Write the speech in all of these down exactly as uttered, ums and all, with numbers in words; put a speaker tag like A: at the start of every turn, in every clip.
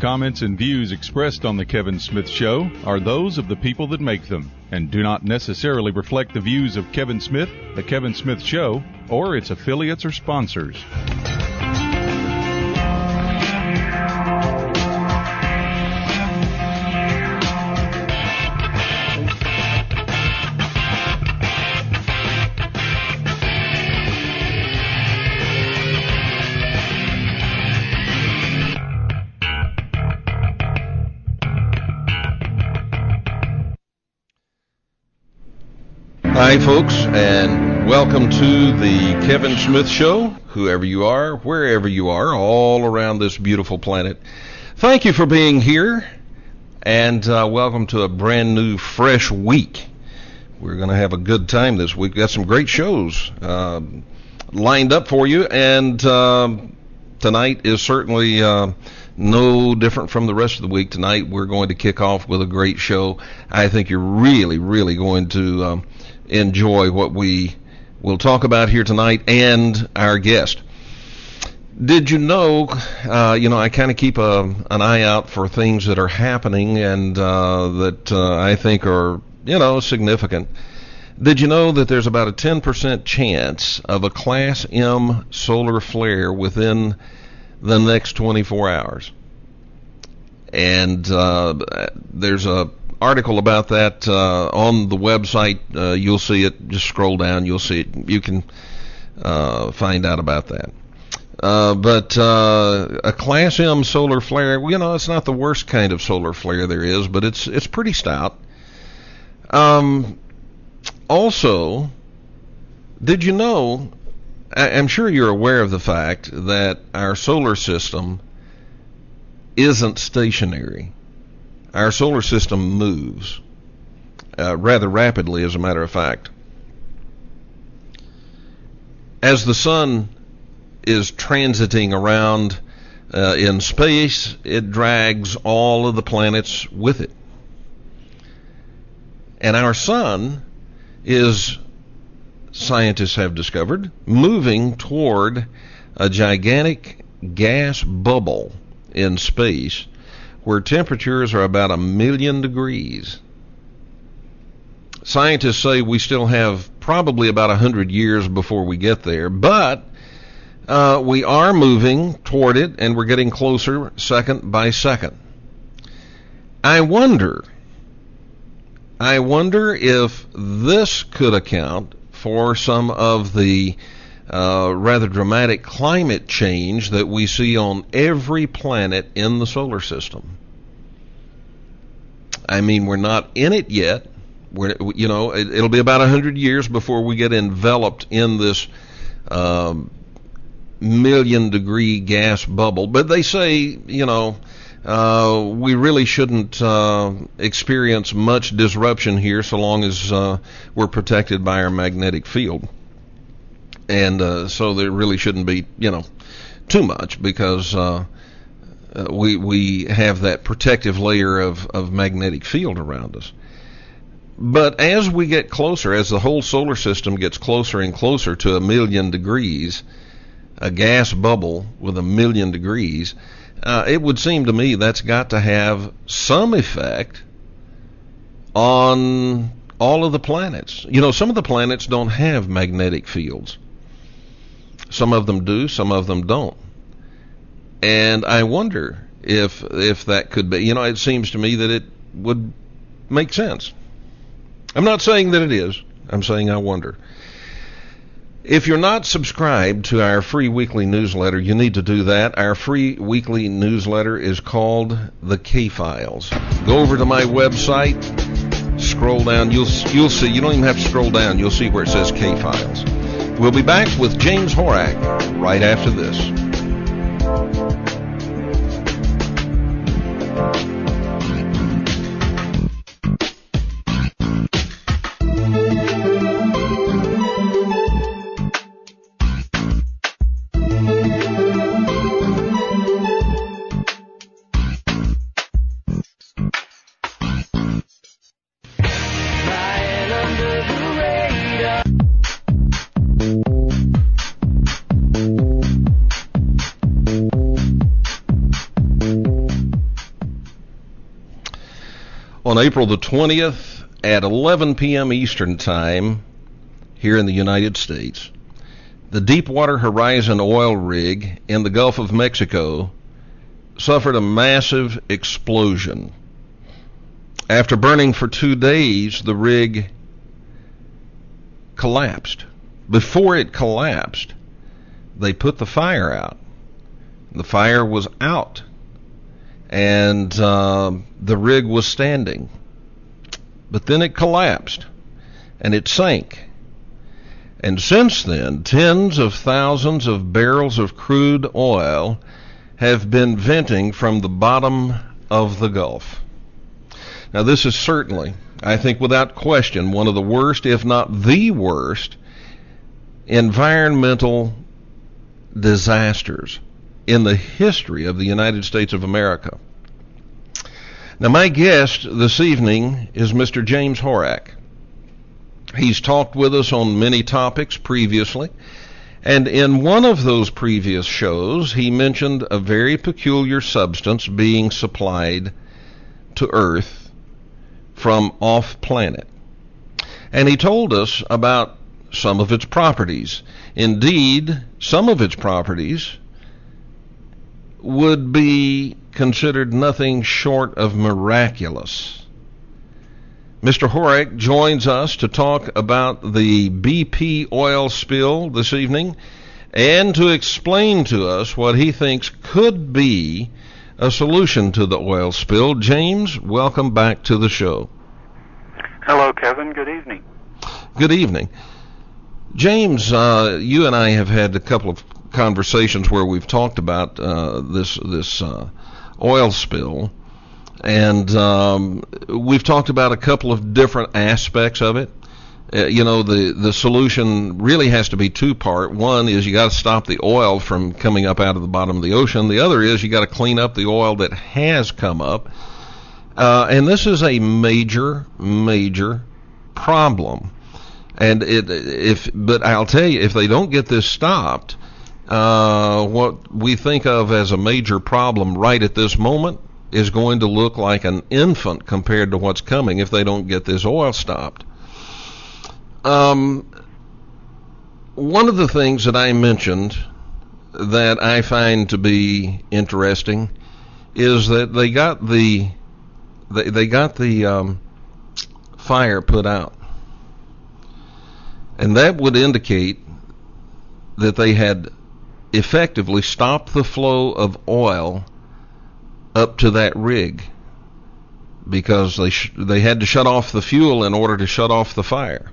A: comments, and views expressed on The Kevin Smith Show are those of the people that make them and do not necessarily reflect the views of Kevin Smith, The Kevin Smith Show, or its affiliates or sponsors.
B: Hi, folks, and welcome to the Kevin Smith Show, whoever you are, wherever you are, all around this beautiful planet. Thank you for being here, and uh, welcome to a brand new, fresh week. We're going to have a good time this week. We've got some great shows uh, lined up for you, and uh, tonight is certainly uh, no different from the rest of the week. Tonight we're going to kick off with a great show. I think you're really, really going to Um, enjoy what we will talk about here tonight and our guest. Did you know, uh, you know, I kind of keep a, an eye out for things that are happening and uh, that uh, I think are, you know, significant. Did you know that there's about a ten percent chance of a Class M solar flare within the next twenty-four hours? And uh, there's a article about that uh, on the website. Uh, you'll see it. Just scroll down. You'll see it. You can uh, find out about that. Uh, but uh, a Class M solar flare, you know, it's not the worst kind of solar flare there is, but it's it's pretty stout. Um, also, did you know, I, I'm sure you're aware of the fact that our solar system isn't stationary. Our solar system moves uh, rather rapidly, as a matter of fact. As the sun is transiting around uh, in space, it drags all of the planets with it. And our sun is, scientists have discovered, moving toward a gigantic gas bubble in space where temperatures are about a million degrees. Scientists say we still have probably about a hundred years before we get there, but uh, we are moving toward it, and we're getting closer second by second. I wonder, I wonder if this could account for some of the uh, rather dramatic climate change that we see on every planet in the solar system. I mean, we're not in it yet. We're, you know, it, it'll be about a hundred years before we get enveloped in this um, million degree gas bubble. But they say, you know, uh, we really shouldn't uh, experience much disruption here so long as uh, we're protected by our magnetic field. And uh, so there really shouldn't be, you know, too much because uh, Uh, we we have that protective layer of, of magnetic field around us. But as we get closer, as the whole solar system gets closer and closer to a million degrees, a gas bubble with a million degrees, uh, it would seem to me that's got to have some effect on all of the planets. You know, some of the planets don't have magnetic fields. Some of them do, some of them don't. And I wonder if if that could be, you know, it seems to me that it would make sense. I'm not saying that it is. I'm saying I wonder. If you're not subscribed to our free weekly newsletter, you need to do that. Our free weekly newsletter is called The K-Files. Go over to my website, scroll down, you'll you'll see, you don't even have to scroll down, you'll see where it says K-Files. We'll be back with James Horak right after this. On April the twentieth at eleven p.m. Eastern Time here in the United States, the Deepwater Horizon oil rig in the Gulf of Mexico suffered a massive explosion. After burning for two days, the rig collapsed. Before it collapsed, they put the fire out. The fire was out, and uh, the rig was standing. But then it collapsed, and it sank. And since then, tens of thousands of barrels of crude oil have been venting from the bottom of the Gulf. Now, this is certainly, I think without question, one of the worst, if not the worst, environmental disasters in the history of the United States of America. Now, my guest this evening is Mister James Horak. He's talked with us on many topics previously, and in one of those previous shows, he mentioned a very peculiar substance being supplied to Earth from off-planet. And he told us about some of its properties. Indeed, some of its properties would be considered nothing short of miraculous. Mister Horak joins us to talk about the B P oil spill this evening and to explain to us what he thinks could be a solution to the oil spill. James, welcome back to the show.
C: Hello, Kevin. Good evening.
B: Good evening. James, uh, you and I have had a couple of conversations where we've talked about uh, this this uh, oil spill. And um, we've talked about a couple of different aspects of it. Uh, you know, the, the solution really has to be two-part. One is you got to stop the oil from coming up out of the bottom of the ocean. The other is you got to clean up the oil that has come up. Uh, and this is a major, major problem. And it, if, but I'll tell you, if they don't get this stopped, uh, what we think of as a major problem right at this moment is going to look like an infant compared to what's coming if they don't get this oil stopped. Um, one of the things that I mentioned that I find to be interesting is that they got the they, they got the um, fire put out, and that would indicate that they had effectively stopped the flow of oil up to that rig, because they sh- they had to shut off the fuel in order to shut off the fire.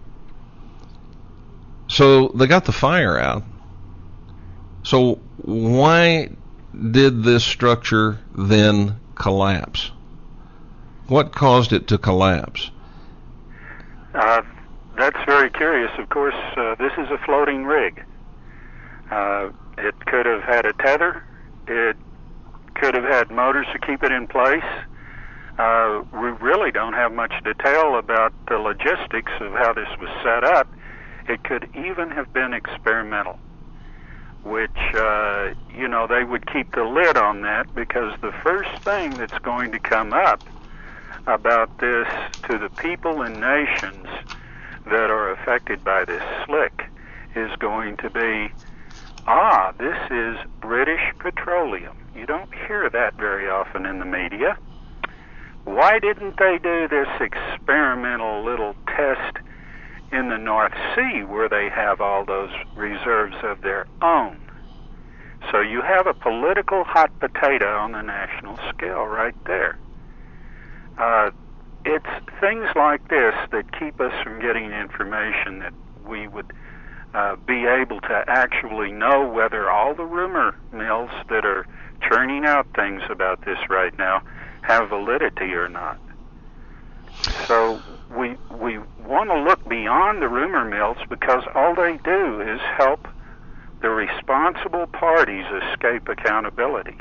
B: So they got the fire out. So why did this structure then collapse? What caused it to collapse?
C: Uh, that's very curious. Of course, uh, this is a floating rig. Uh, it could have had a tether. It could have had motors to keep it in place. Uh, we really don't have much detail about the logistics of how this was set up. It could even have been experimental, which, uh, you know, they would keep the lid on that, because the first thing that's going to come up about this to the people and nations that are affected by this slick is going to be, ah, this is British Petroleum. You don't hear that very often in the media. Why didn't they do this experimental little test in the North Sea where they have all those reserves of their own? So you have a political hot potato on the national scale right there. Uh, it's things like this that keep us from getting information that we would uh, be able to actually know whether all the rumor mills that are churning out things about this right now have validity or not. So we we want to look beyond the rumor mills, because all they do is help the responsible parties escape accountability.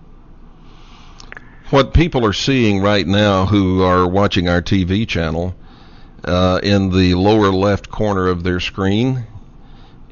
B: What people are seeing right now who are watching our T V channel, uh, in the lower left corner of their screen,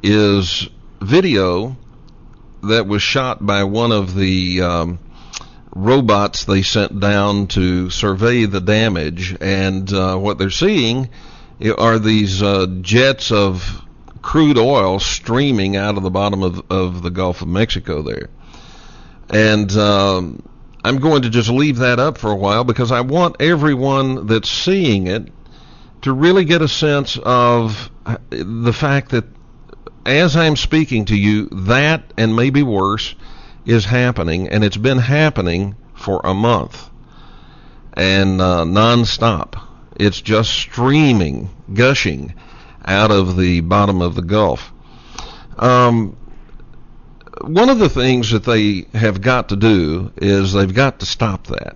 B: is video that was shot by one of the um, robots they sent down to survey the damage, and uh, what they're seeing are these uh, jets of crude oil streaming out of the bottom of, of the Gulf of Mexico there. And um, I'm going to just leave that up for a while because I want everyone that's seeing it to really get a sense of the fact that as I'm speaking to you, that and maybe worse is happening, and it's been happening for a month and uh, nonstop. It's just streaming, gushing out of the bottom of the Gulf. Um, one of the things that they have got to do is they've got to stop that.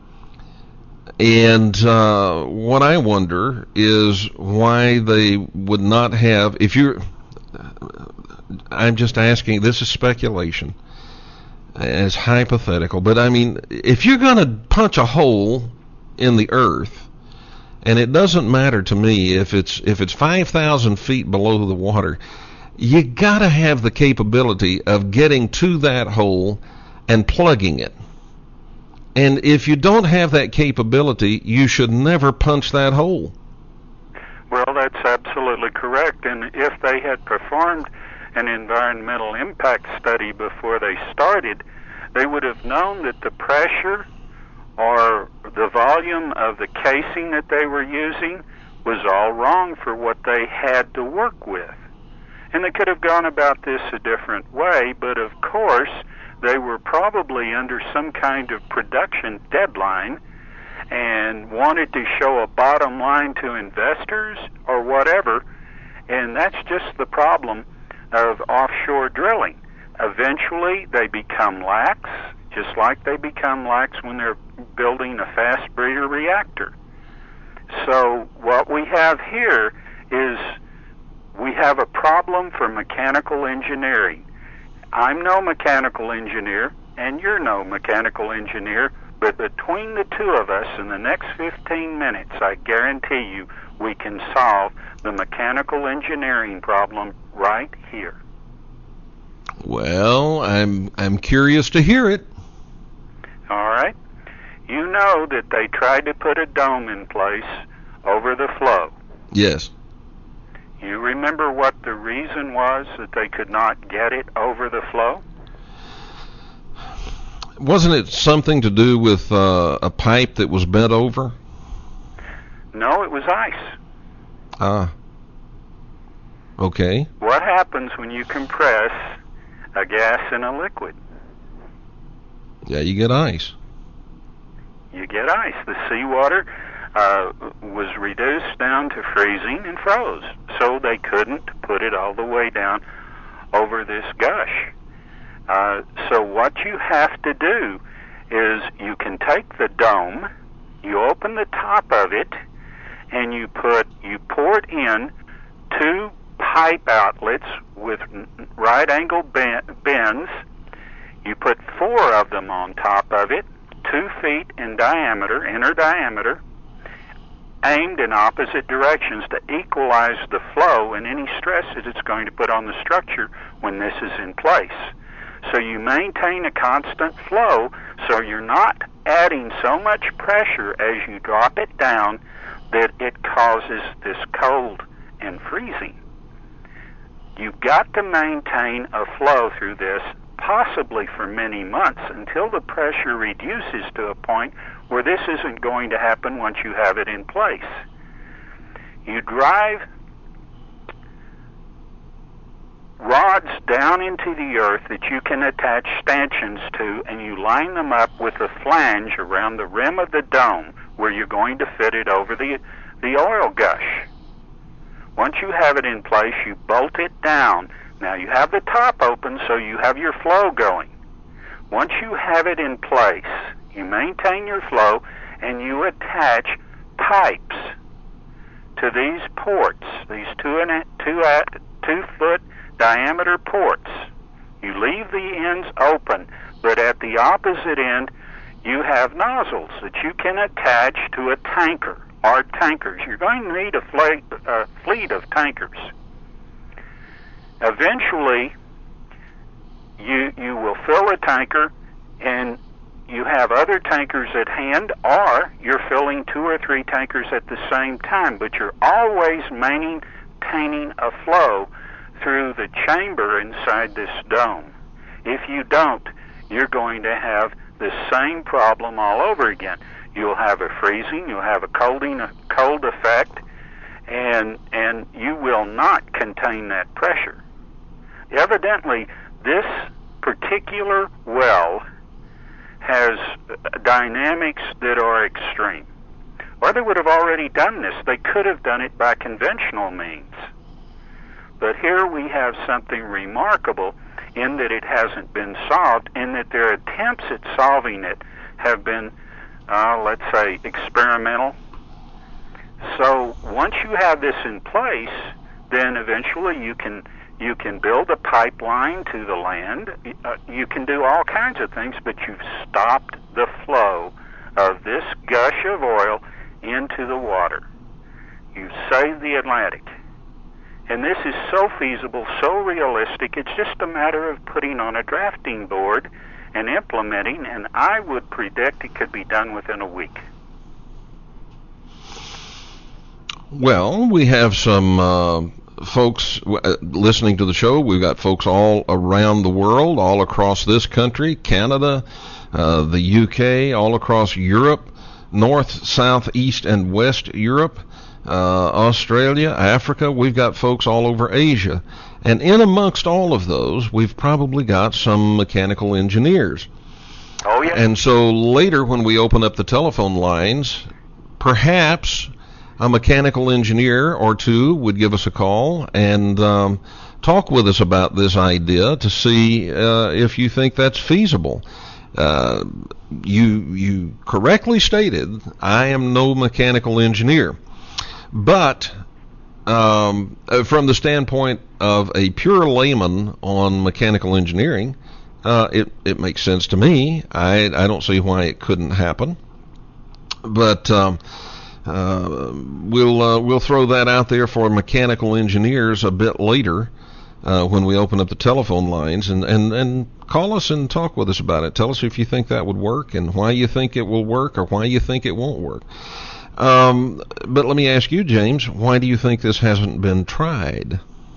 B: And uh, what I wonder is why they would not have, if you're, I'm just asking, this is speculation, it's hypothetical, but I mean, if you're going to punch a hole in the earth, and it doesn't matter to me if it's if it's five thousand feet below the water, you got to have the capability of getting to that hole and plugging it. And if you don't have that capability, you should never punch that hole.
C: Well, that's absolutely correct. And if they had performed an environmental impact study before they started, they would have known that the pressure or the volume of the casing that they were using was all wrong for what they had to work with. And they could have gone about this a different way, but of course they were probably under some kind of production deadline and wanted to show a bottom line to investors or whatever, and that's just the problem of offshore drilling. Eventually they become lax, just like they become lax when they're building a fast breeder reactor. So what we have here is we have a problem for mechanical engineering. I'm no mechanical engineer, and you're no mechanical engineer, but between the two of us in the next fifteen minutes, I guarantee you we can solve the mechanical engineering problem right here.
B: Well, I'm I'm curious to hear it.
C: All right. You know that they tried to put a dome in place over the flow.
B: Yes.
C: You remember what the reason was that they could not get it over the flow?
B: Wasn't it something to do with uh, a pipe that was bent over?
C: No, it was ice.
B: Ah. Okay.
C: What happens when you compress a gas in a liquid?
B: Yeah, you get ice.
C: You get ice. The seawater uh, was reduced down to freezing and froze, so they couldn't put it all the way down over this gush. Uh, so what you have to do is you can take the dome, you open the top of it, and you put you port in two pipe outlets with right angle bends. You put four of them on top of it, two feet in diameter, inner diameter, aimed in opposite directions to equalize the flow and any stress that it's going to put on the structure when this is in place. So you maintain a constant flow, so you're not adding so much pressure as you drop it down that it causes this cold and freezing. You've got to maintain a flow through this, possibly for many months, until the pressure reduces to a point where this isn't going to happen once you have it in place. You drive rods down into the earth that you can attach stanchions to, and you line them up with a flange around the rim of the dome where you're going to fit it over the, the oil gush. Once you have it in place, you bolt it down. Now you have the top open, so you have your flow going. Once you have it in place, you maintain your flow, and you attach pipes to these ports, these two and a, two at, two foot diameter ports. You leave the ends open, but at the opposite end, you have nozzles that you can attach to a tanker or tankers. You're going to need a fleet, a fleet of tankers. Eventually, you you will fill a tanker, and you have other tankers at hand, or you're filling two or three tankers at the same time, but you're always maintaining a flow through the chamber inside this dome. If you don't, you're going to have the same problem all over again. You'll have a freezing, you'll have a colding, a cold effect, and and you will not contain that pressure. Evidently, this particular well has dynamics that are extreme. Or they would have already done this. They could have done it by conventional means. But here we have something remarkable in that it hasn't been solved, and that their attempts at solving it have been, uh, let's say, experimental. So once you have this in place, then eventually you can you can build a pipeline to the land. Uh, you can do all kinds of things, but you've stopped the flow of this gush of oil into the water. You've saved the Atlantic. And this is so feasible, so realistic, it's just a matter of putting on a drafting board and implementing, and I would predict it could be done within a week.
B: Well, we have some uh, folks uh, listening to the show. We've got folks all around the world, all across this country, Canada, uh, the U K, all across Europe, North, South, East, and West Europe, uh, Australia, Africa. We've got folks all over Asia. And in amongst all of those, we've probably got some mechanical engineers.
C: Oh, yeah.
B: And so later when we open up the telephone lines, perhaps a mechanical engineer or two would give us a call and um, talk with us about this idea to see uh, if you think that's feasible. Uh, you you correctly stated, I am no mechanical engineer, but um, from the standpoint of a pure layman on mechanical engineering, uh, it it makes sense to me. I I don't see why it couldn't happen, but um, uh, we'll uh, we'll throw that out there for mechanical engineers a bit later. Uh, when we open up the telephone lines, and, and, and call us and talk with us about it. Tell us if you think that would work and why you think it will work or why you think it won't work. Um, but let me ask you, James, why do you think this hasn't been tried?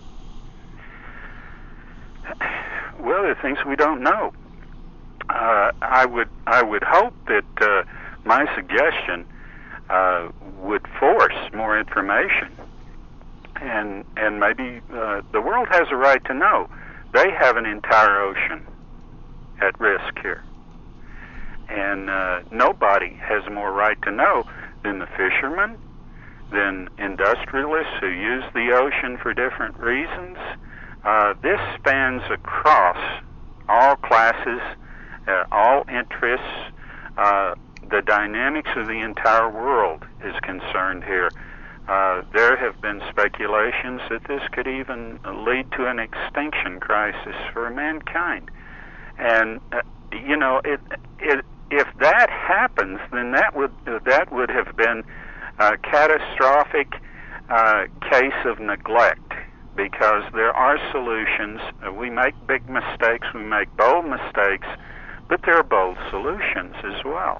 C: Well, there are things we don't know. Uh, I would I would hope that uh, my suggestion uh, would force more information. And and maybe uh, the world has a right to know. They have an entire ocean at risk here. And uh, nobody has more right to know than the fishermen, than industrialists who use the ocean for different reasons. Uh, this spans across all classes, uh, all interests. Uh, the dynamics of the entire world is concerned here. Uh, there have been speculations that this could even lead to an extinction crisis for mankind. And, uh, you know, it, it, if that happens, then that would, uh, that would have been a catastrophic uh, case of neglect, because there are solutions. Uh, we make big mistakes, we make bold mistakes, but there are bold solutions as well.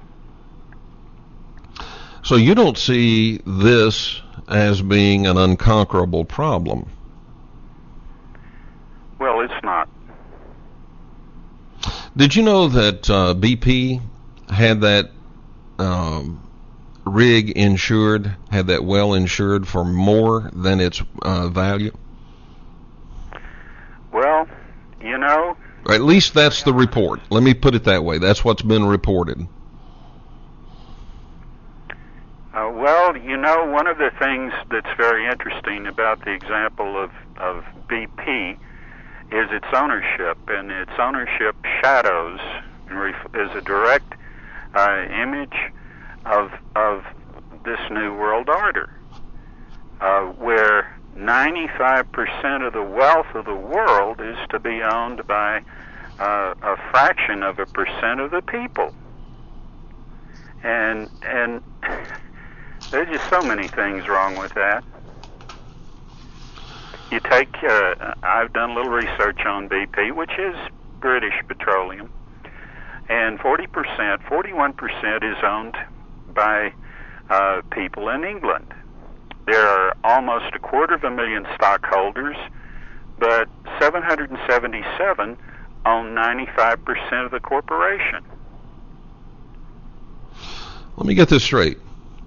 B: So you don't see this as being an unconquerable problem?
C: Well, it's not.
B: Did you know that uh, B P had that um, rig insured, had that well insured for more than its uh, value?
C: Well, you know...
B: Or at least that's the report. Let me put it that way. That's what's been reported.
C: Uh, well, you know, one of the things that's very interesting about the example of, of B P is its ownership, and its ownership shadows is a direct uh, image of of this new world order, uh, where ninety-five percent of the wealth of the world is to be owned by uh, a fraction of a percent of the people, and and. There's just so many things wrong with that. You take, uh, I've done a little research on B P, which is British Petroleum, and forty percent, forty-one percent is owned by uh, people in England. There are almost a quarter of a million stockholders, but seven hundred seventy-seven own ninety-five percent of the corporation.
B: Let me get this straight.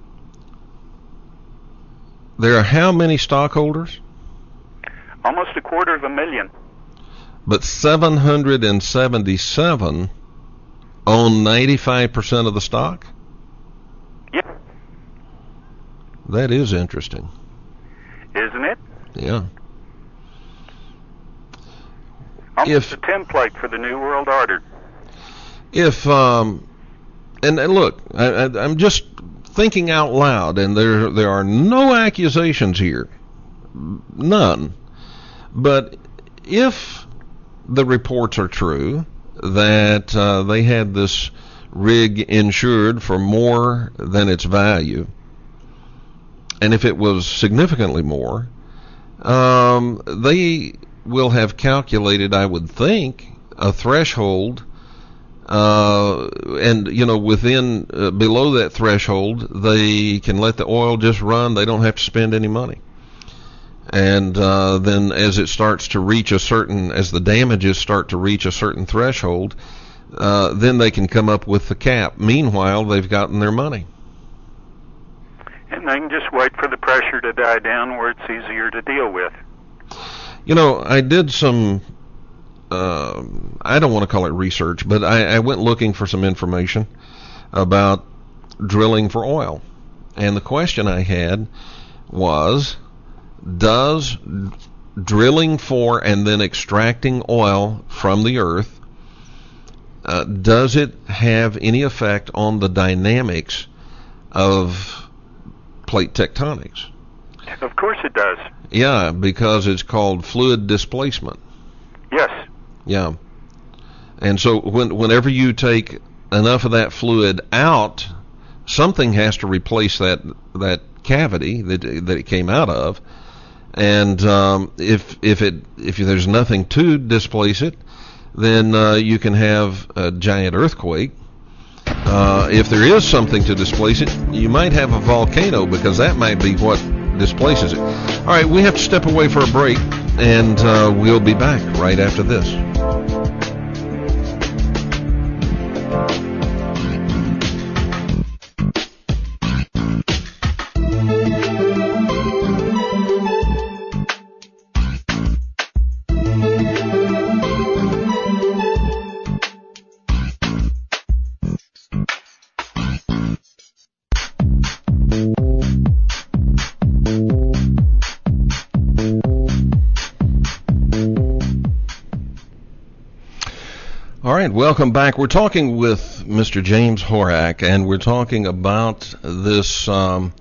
B: There are how many stockholders?
C: Almost a quarter of a million.
B: But seven hundred seventy-seven own ninety-five percent of the stock?
C: Yep.
B: That is interesting.
C: Isn't it?
B: Yeah.
C: Almost
B: If,
C: a template for the New World Order.
B: If, um, and, and look, I, I, I'm just thinking out loud, and there there are no accusations here. None. But if the reports are true that uh, they had this rig insured for more than its value, and if it was significantly more, um, they will have calculated, I would think, a threshold, uh, and, you know, within, uh, below that threshold, they can let the oil just run. They don't have to spend any money. And uh, then as it starts to reach a certain, as the damages start to reach a certain threshold, uh, then they can come up with the cap. Meanwhile, they've gotten their money.
C: And they can just wait for the pressure to die down where it's easier to deal with.
B: You know, I did some, uh, I don't want to call it research, but I, I went looking for some information about drilling for oil. And the question I had was, does drilling for and then extracting oil from the earth, uh, does it have any effect on the dynamics of plate tectonics?
C: Of course it does.
B: Yeah, because it's called fluid displacement.
C: Yes.
B: Yeah. And so when, whenever you take enough of that fluid out, something has to replace that that cavity that that it came out of. And um, if if it if there's nothing to displace it, then uh, you can have a giant earthquake. Uh, if there is something to displace it, you might have a volcano, because that might be what displaces it. All right, we have to step away for a break, and uh, we'll be back right after this. All right, welcome back. We're talking with Mister James Horak, and we're talking about this. Um,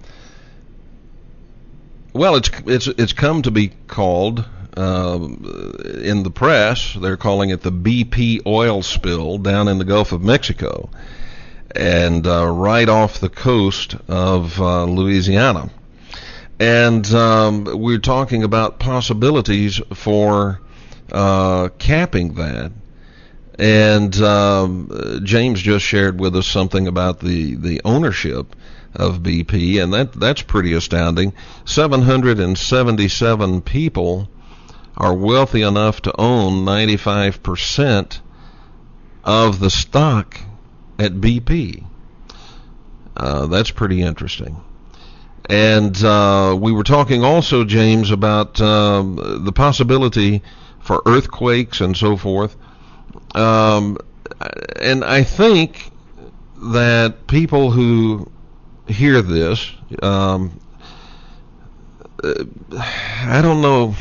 B: well, it's it's it's come to be called uh, in the press. They're calling it the B P oil spill down in the Gulf of Mexico, and uh, right off the coast of uh, Louisiana. And um, we're talking about possibilities for uh, capping that. And um, James just shared with us something about the, the ownership of B P, and that that's pretty astounding. seven hundred seventy-seven people are wealthy enough to own ninety-five percent of the stock at B P. Uh, that's pretty interesting. And uh, we were talking also, James, about uh, the possibility for earthquakes and so forth. Um, and I think that people who hear this, um, I don't know,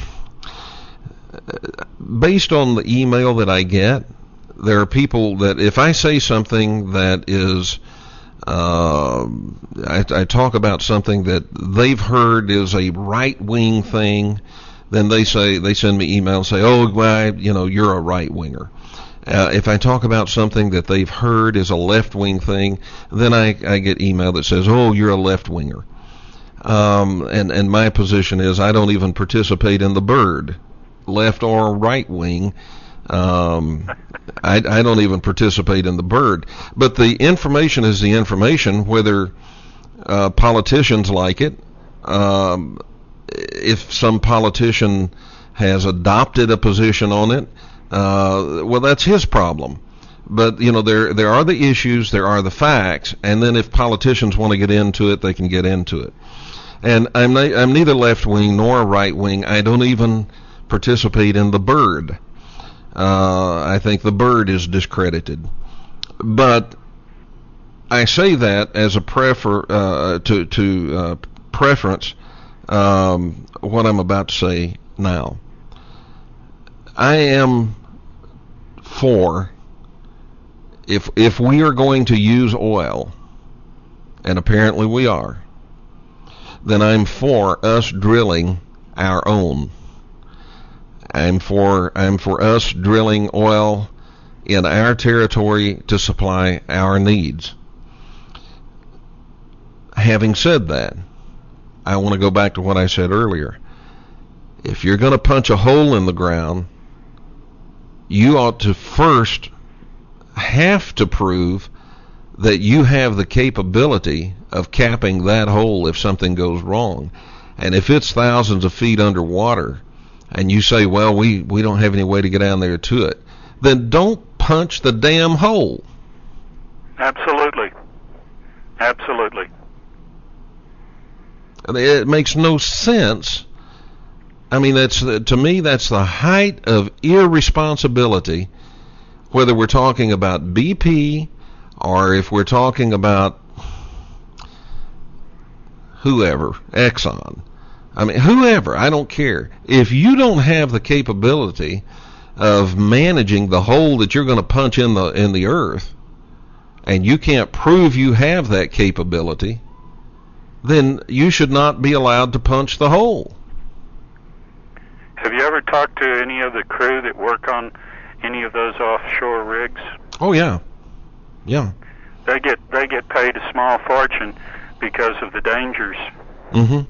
B: based on the email that I get, there are people that if I say something that is, uh, I, I talk about something that they've heard is a right-wing thing, then they say, they send me emails and say, oh, well, you know, you're a right-winger. Uh, if I talk about something that they've heard is a left-wing thing, then I, I get email that says, oh, you're a left-winger. Um, and, and my position is I don't even participate in the bird, left or right-wing. Um, I, I don't even participate in the bird. But the information is the information, whether uh, politicians like it. Um, if some politician has adopted a position on it, uh, well, that's his problem. But, you know, there there are the issues, there are the facts, and then if politicians want to get into it, they can get into it. And I'm, ne- I'm neither left-wing nor right-wing. I don't even participate in the bird. Uh, I think the bird is discredited. But I say that as a prefer uh, to, to uh, preference um, what I'm about to say now. I am for, if if we are going to use oil, and apparently we are, then I'm for us drilling our own. I'm for I'm for us drilling oil in our territory to supply our needs. Having said that, I want to go back to what I said earlier. If you're going to punch a hole in the ground, you ought to first have to prove that you have the capability of capping that hole if something goes wrong. And if it's thousands of feet underwater, and you say, well, we, we don't have any way to get down there to it, then don't punch the damn hole.
C: Absolutely. Absolutely.
B: It makes no sense. I mean, that's to me, that's the height of irresponsibility, whether we're talking about B P or if we're talking about whoever, Exxon. I mean, whoever, I don't care. If you don't have the capability of managing the hole that you're going to punch in the in the earth, and you can't prove you have that capability, then you should not be allowed to punch the hole.
C: Have you ever talked to any of the crew that work on any of those offshore rigs?
B: Oh yeah, yeah.
C: They get they get paid a small fortune because of the dangers.
B: Mm-hmm.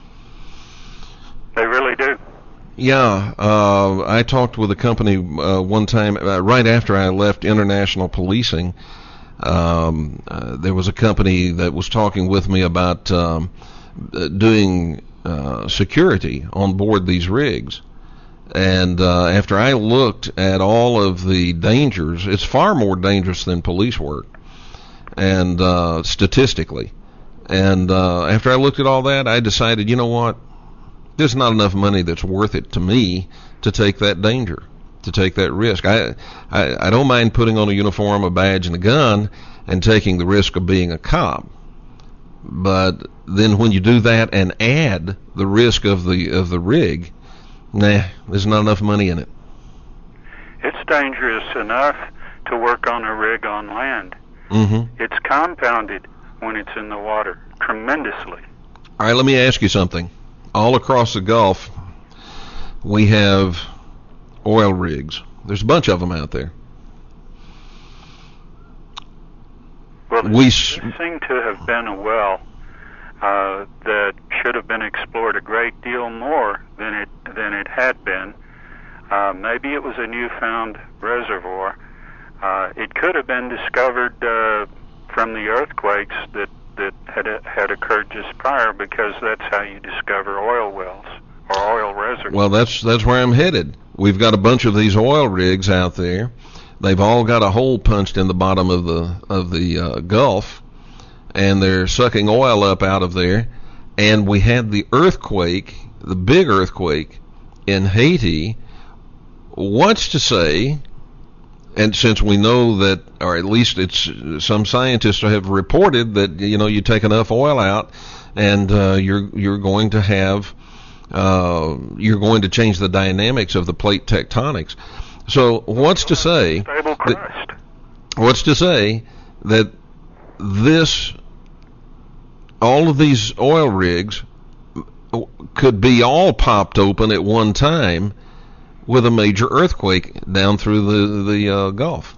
C: They really do.
B: Yeah, uh, I talked with a company uh, one time uh, right after I left international policing. Um, uh, there was a company that was talking with me about um, doing uh, security on board these rigs. And uh, after I looked at all of the dangers, it's far more dangerous than police work, and uh, statistically. And uh, after I looked at all that, I decided, you know what? There's not enough money that's worth it to me to take that danger, to take that risk. I, I I don't mind putting on a uniform, a badge, and a gun, and taking the risk of being a cop. But then when you do that and add the risk of the of the rig, nah, there's not enough money in it.
C: It's dangerous enough to work on a rig on land.
B: Mm-hmm.
C: It's compounded when it's in the water tremendously.
B: All right, let me ask you something. All across the Gulf, we have oil rigs. There's a bunch of them out there.
C: Well, there
B: we
C: seem to have been a well uh, that should have been explored a great deal more than it than it had been. Uh, maybe it was a newfound reservoir. Uh, it could have been discovered uh, from the earthquakes that that had had occurred just prior, because that's how you discover oil wells or oil reservoirs.
B: Well, that's that's where I'm headed. We've got a bunch of these oil rigs out there. They've all got a hole punched in the bottom of the of the uh, Gulf, and they're sucking oil up out of there. And we had the earthquake, the big earthquake in Haiti. What's to say? And since we know that, or at least it's some scientists have reported that, you know, you take enough oil out, and uh, you're you're going to have uh, you're going to change the dynamics of the plate tectonics. So what's to say?
C: Stable crust.
B: That, what's to say that this all of these oil rigs could be all popped open at one time with a major earthquake down through the the uh, Gulf?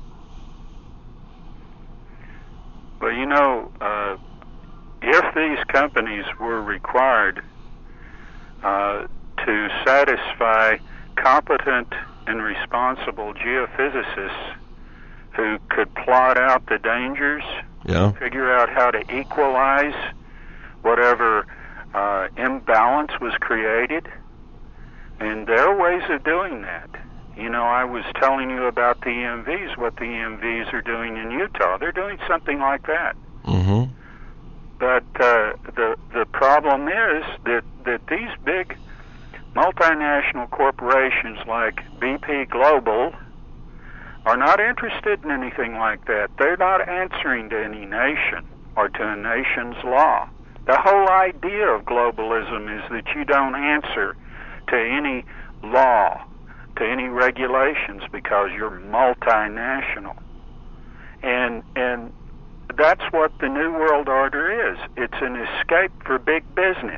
C: Well, you know, uh, if these companies were required uh, to satisfy competent and responsible geophysicists who could plot out the dangers,
B: yeah.
C: figure out how to equalize whatever uh, imbalance was created. And there are ways of doing that. You know, I was telling you about the E M Vs, what the E M Vs are doing in Utah. They're doing something like that.
B: Mm-hmm.
C: But uh, the the problem is that, that these big multinational corporations like B P Global are not interested in anything like that. They're not answering to any nation or to a nation's law. The whole idea of globalism is that you don't answer to any law, to any regulations, because you're multinational. And and that's what the New World Order is. It's an escape for big business.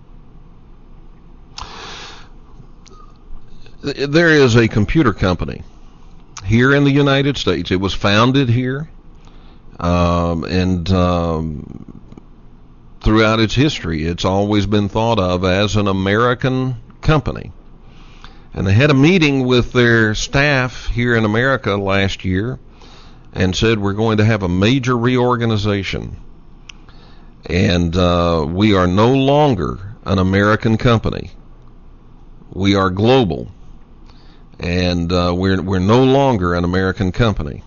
B: There is a computer company here in the United States. It was founded here, um, and um, throughout its history, it's always been thought of as an American company. And they had a meeting with their staff here in America last year and said, we're going to have a major reorganization. And uh, we are no longer an American company. We are global. And uh, we're we're no longer an American company.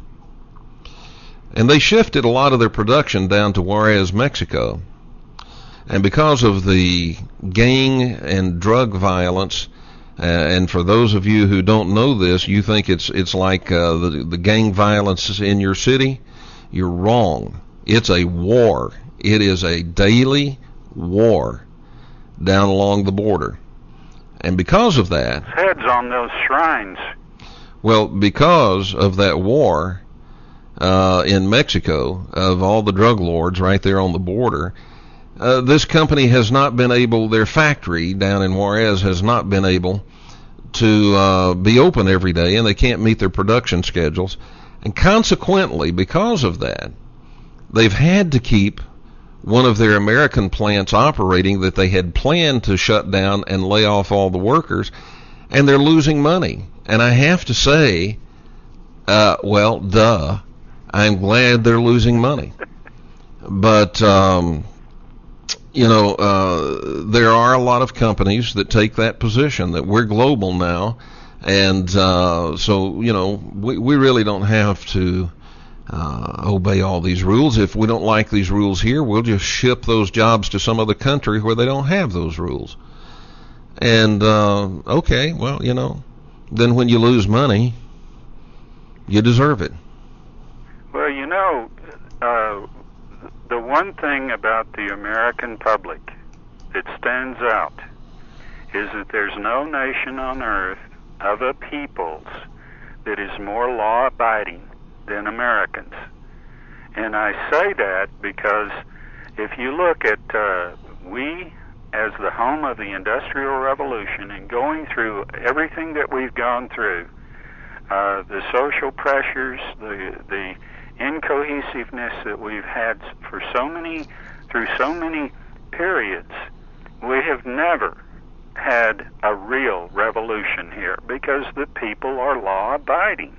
B: And they shifted a lot of their production down to Juarez, Mexico. And because of the gang and drug violence, uh, and for those of you who don't know this, you think it's it's like uh, the the gang violence in your city. You're wrong. It's a war. It is a daily war down along the border. And because of that,
C: heads on those shrines.
B: Well, because of that war uh, in Mexico, of all the drug lords right there on the border, uh, this company has not been able, their factory down in Juarez has not been able to uh, be open every day, and they can't meet their production schedules. And consequently, because of that, they've had to keep one of their American plants operating that they had planned to shut down and lay off all the workers, and they're losing money. And I have to say, uh, well, duh, I'm glad they're losing money. But, um, you know, uh, there are a lot of companies that take that position, that we're global now, and uh, so, you know, we, we really don't have to Uh, obey all these rules. If we don't like these rules here, we'll just ship those jobs to some other country where they don't have those rules. And, uh, okay, well, you know, then when you lose money, you deserve it.
C: Well, you know, uh, the one thing about the American public that stands out is that there's no nation on earth of a peoples that is more law-abiding than Americans. And I say that because if you look at uh, we as the home of the Industrial Revolution and going through everything that we've gone through, uh, the social pressures, the the incohesiveness that we've had for so many, through so many periods, we have never had a real revolution here because the people are law-abiding.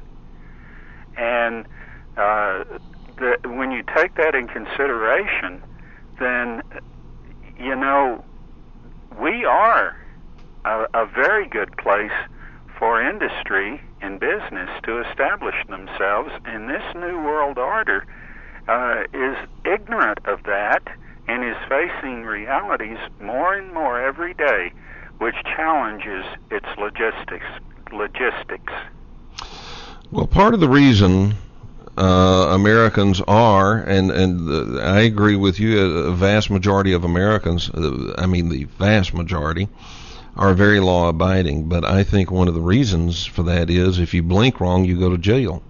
C: And uh, the, when you take that in consideration, then, you know, we are a, a very good place for industry and business to establish themselves, and this New World Order uh, is ignorant of that and is facing realities more and more every day, which challenges its logistics. logistics.
B: Well, part of the reason uh, Americans are, and, and the, I agree with you, a vast majority of Americans, uh, I mean the vast majority, are very law-abiding. But I think one of the reasons for that is if you blink wrong, you go to jail.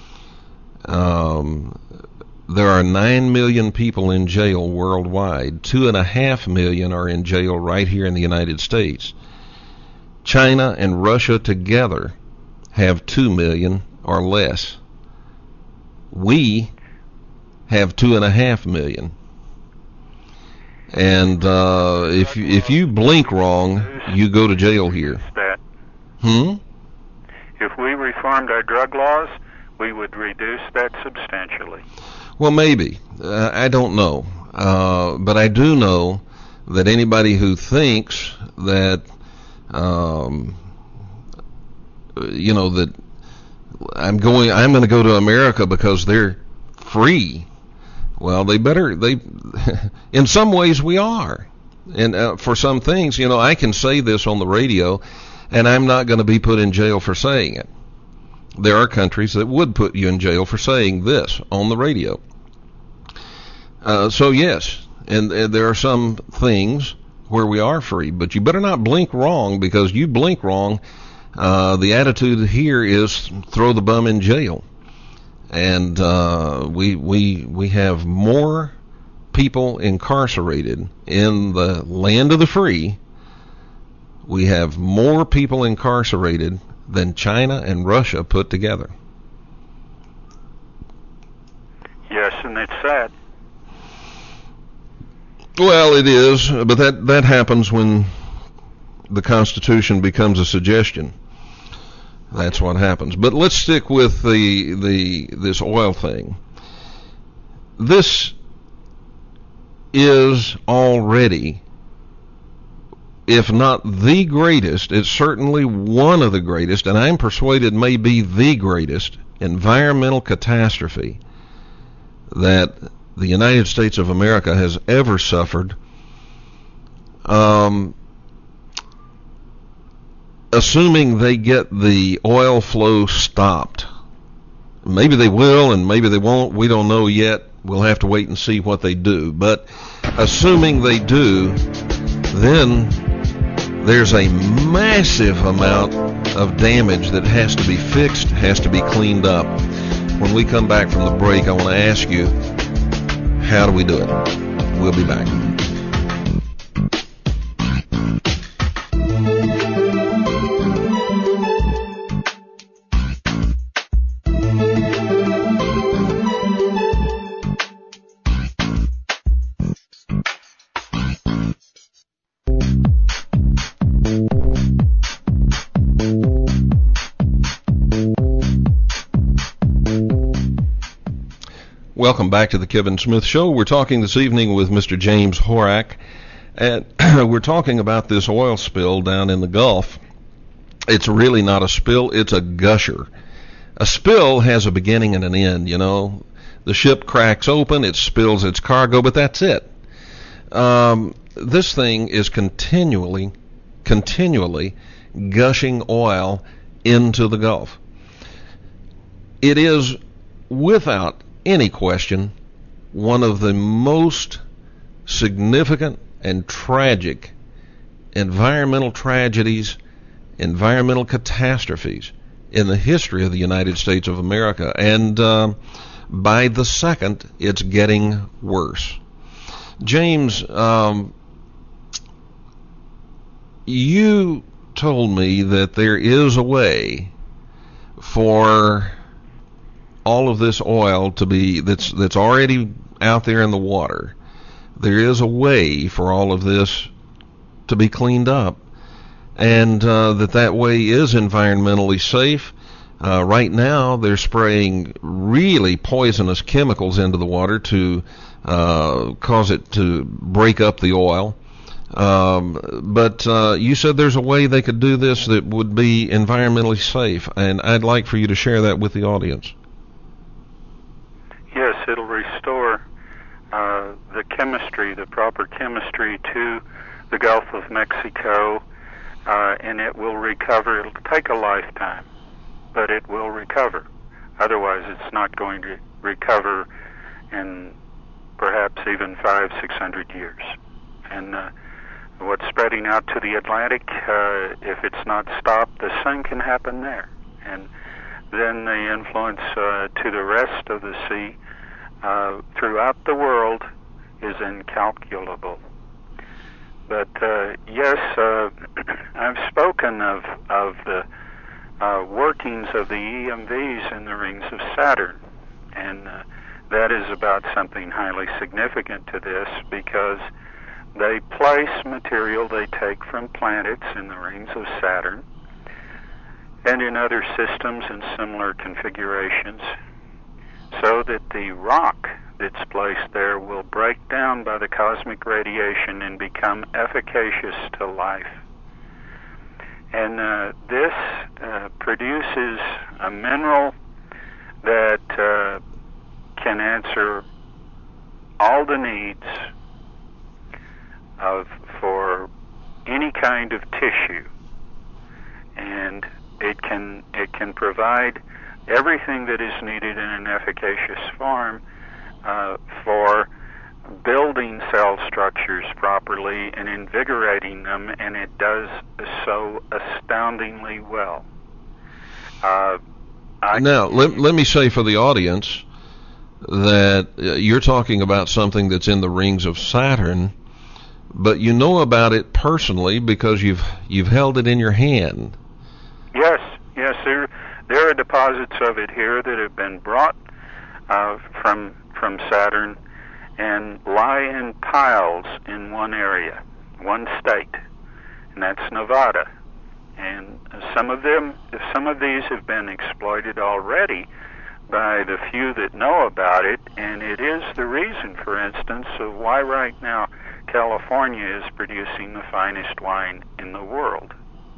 B: Um, there are nine million people in jail worldwide. Two and a half million are in jail right here in the United States. China and Russia together have two million or less. We have two and a half million. And uh, if if you blink wrong, you go to jail here.
C: That.
B: Hmm?
C: if we reformed our drug laws, we would reduce that substantially.
B: Well, maybe. Uh, I don't know. Uh, but I do know that anybody who thinks that, um, you know, that I'm going, I'm going to go to America because they're free. Well, they better, they, in some ways we are. And uh, for some things, you know, I can say this on the radio, and I'm not going to be put in jail for saying it. There are countries that would put you in jail for saying this on the radio. Uh, so, yes, and, and there are some things where we are free, but you better not blink wrong, because you blink wrong, uh, the attitude here is throw the bum in jail. And uh, we we we have more people incarcerated in the land of the free. We have more people incarcerated than China and Russia put together.
C: Yes, and it's sad.
B: Well, it is, but that, that happens when the Constitution becomes a suggestion. That's what happens. But let's stick with the the this oil thing. This is already, if not the greatest, it's certainly one of the greatest, and I'm persuaded may be the greatest environmental catastrophe that the United States of America has ever suffered. Um, assuming they get the oil flow stopped. Maybe they will and maybe they won't. We don't know yet. We'll have to wait and see what they do. But assuming they do, then there's a massive amount of damage that has to be fixed, has to be cleaned up. When we come back from the break, I want to ask you, how do we do it? We'll be back. Welcome back to the Kevin Smith Show. We're talking this evening with Mister James Horak, and we're talking about this oil spill down in the Gulf. It's really not a spill, it's a gusher. A spill has a beginning and an end, you know. The ship cracks open, it spills its cargo, but that's it. Um, this thing is continually, continually gushing oil into the Gulf. It is, without any question, one of the most significant and tragic environmental tragedies, environmental catastrophes in the history of the United States of America. And uh, by the second, it's getting worse. James, um, you told me that there is a way for all of this oil to be that's that's already out there in the water. There is a way for all of this to be cleaned up, and uh, that that way is environmentally safe. Uh, right now, they're spraying really poisonous chemicals into the water to uh, cause it to break up the oil. Um, but uh, you said there's a way they could do this that would be environmentally safe, and I'd like for you to share that with the audience.
C: Yes, it'll restore uh, the chemistry, the proper chemistry to the Gulf of Mexico, uh, and it will recover. It'll take a lifetime, but it will recover. Otherwise, it's not going to recover in perhaps even five, six hundred years. And uh, what's spreading out to the Atlantic, uh, if it's not stopped, the same can happen there. And then the influence uh, to the rest of the sea uh, throughout the world is incalculable. But uh, yes, uh, I've spoken of of the uh, workings of the E M Vs in the rings of Saturn, and uh, that is about something highly significant to this, because they place material they take from planets in the rings of Saturn. and in other systems in similar configurations, so that the rock that's placed there will break down by the cosmic radiation and become efficacious to life. And uh, this uh, produces a mineral that uh, can answer all the needs of for any kind of tissue, and it can it can provide everything that is needed in an efficacious form uh, for building cell structures properly and invigorating them, and it does so astoundingly well. Uh, I
B: now, let, let me say for the audience that uh, you're talking about something that's in the rings of Saturn, but you know about it personally because you've you've held it in your hand.
C: Yes, yes, there there are deposits of it here that have been brought uh, from from Saturn and lie in piles in one area, one state, and that's Nevada. And some of them, some of these have been exploited already by the few that know about it, and it is the reason, for instance, of why right now California is producing the finest wine in the world.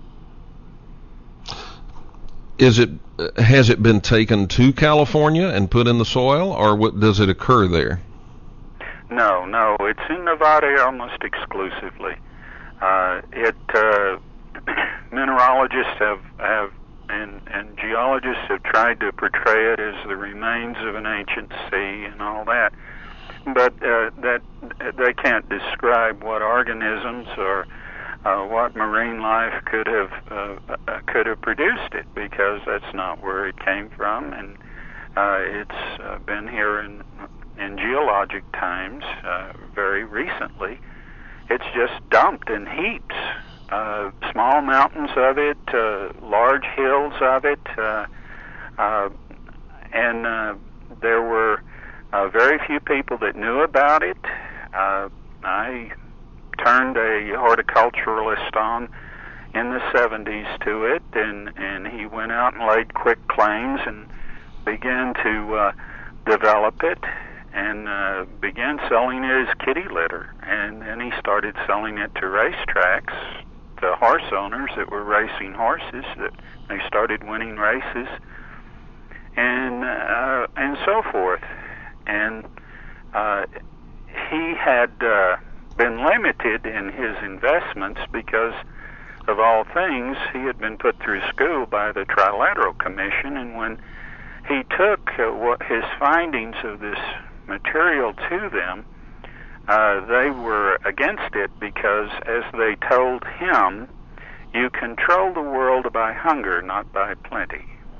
B: Is it has it been taken to California and put in the soil, or what, does it occur there?
C: No, no, it's in Nevada almost exclusively. Uh, it uh, mineralogists have have and and geologists have tried to portray it as the remains of an ancient sea and all that, but uh, that they can't describe what organisms or uh, what marine life could have uh, uh, could have produced it, because that's not where it came from, and uh, it's uh, been here in in geologic times uh, very recently. It's just dumped in heaps. Uh, small mountains of it, uh, large hills of it, uh, uh, and uh, there were uh, very few people that knew about it. Uh, I turned a horticulturalist on in the seventies to it, and, and he went out and laid quick claims and began to uh, develop it, and uh, began selling it as kitty litter. And then he started selling it to racetracks, to horse owners that were racing horses, that they started winning races, and uh, and so forth. And uh, he had uh, been limited in his investments because, of all things, he had been put through school by the Trilateral Commission, and when he took uh, what his findings of this material to them, uh, they were against it because, as they told him, you control the world by hunger, not by plenty.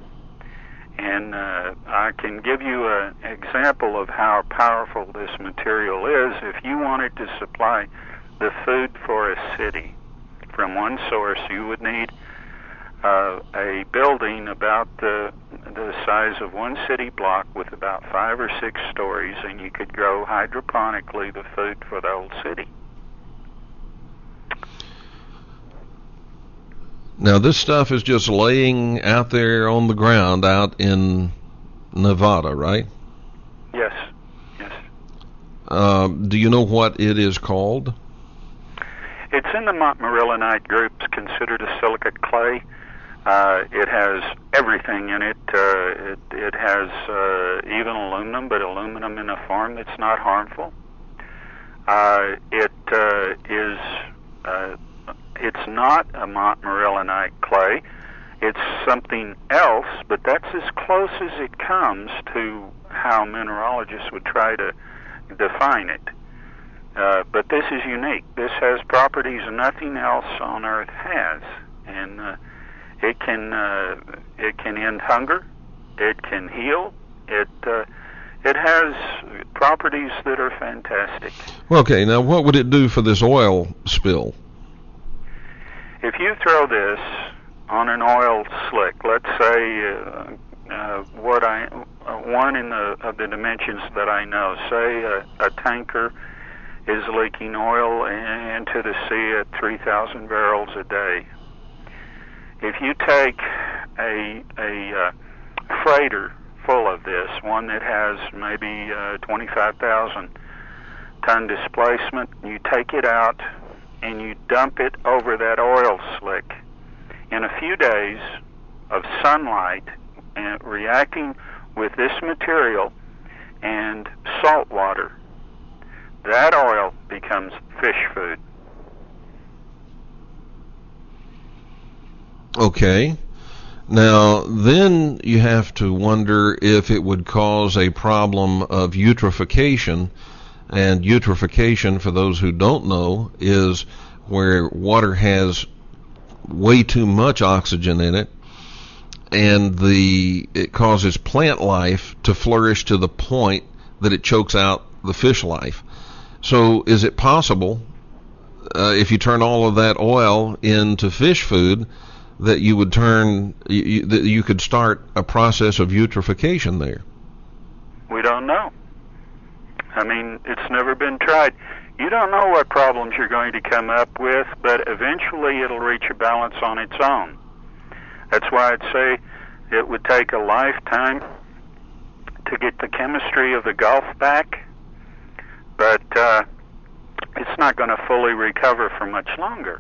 C: And uh, I can give you an example of how powerful this material is. If you wanted to supply the food for a city from one source, you would need Uh, a building about the the size of one city block with about five or six stories, and you could grow hydroponically the food for the whole city.
B: Now, this stuff is just laying out there on the ground out in Nevada, right?
C: Yes, yes.
B: Uh, do you know what it is called?
C: It's in the Montmorillonite group, considered a silicate clay. Uh, it has everything in it. Uh, it, it has uh, even aluminum, but aluminum in a form that's not harmful. Uh, it uh, is. Uh, it's not a Montmorillonite clay. It's something else, but that's as close as it comes to how mineralogists would try to define it. Uh, but this is unique. This has properties nothing else on Earth has, and uh, It can uh, it can end hunger. It can heal. It uh, it has properties that are fantastic.
B: Okay, now what would it do for this oil spill?
C: If you throw this on an oil slick, let's say uh, uh, what I uh, one in the of the dimensions that I know, say a, a tanker is leaking oil into the sea at three thousand barrels a day. If you take a a uh, freighter full of this, one that has maybe uh, twenty-five thousand ton displacement, you take it out and you dump it over that oil slick. In a few days of sunlight and reacting with this material and salt water, that oil becomes fish food.
B: Okay. Now, then you have to wonder if it would cause a problem of eutrophication. And eutrophication, for those who don't know, is where water has way too much oxygen in it, and the it causes plant life to flourish to the point that it chokes out the fish life. So is it possible, uh, if you turn all of that oil into fish food, that you would turn, you, that you could start a process of eutrophication there?
C: We don't know. I mean, it's never been tried. You don't know what problems you're going to come up with, but eventually it'll reach a balance on its own. That's why I'd say it would take a lifetime to get the chemistry of the Gulf back, but uh, it's not going to fully recover for much longer.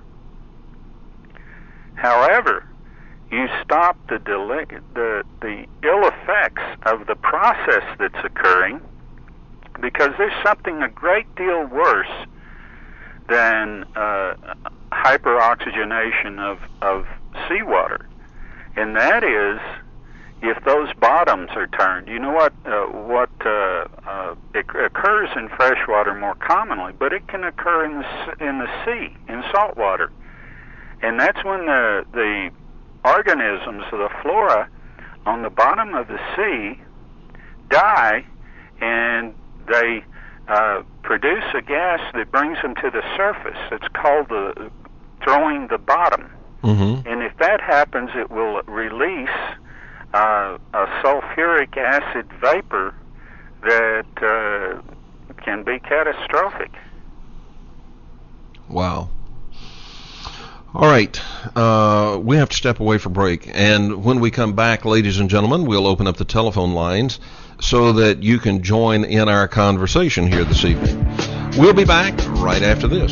C: However, you stop the, delay, the, the ill effects of the process that's occurring, because there's something a great deal worse than uh, hyperoxygenation of, of seawater, and that is if those bottoms are turned. You know what uh, what uh, uh, it occurs in freshwater more commonly, but it can occur in the in the sea, in salt water, and that's when the the organisms of the flora on the bottom of the sea die, and they uh, produce a gas that brings them to the surface. It's called the throwing the bottom. Mm-hmm. And if that happens, it will release uh, a sulfuric acid vapor that uh, can be catastrophic.
B: Wow. All right, uh, we have to step away for break. And when we come back, ladies and gentlemen, we'll open up the telephone lines so that you can join in our conversation here this evening. We'll be back right after this.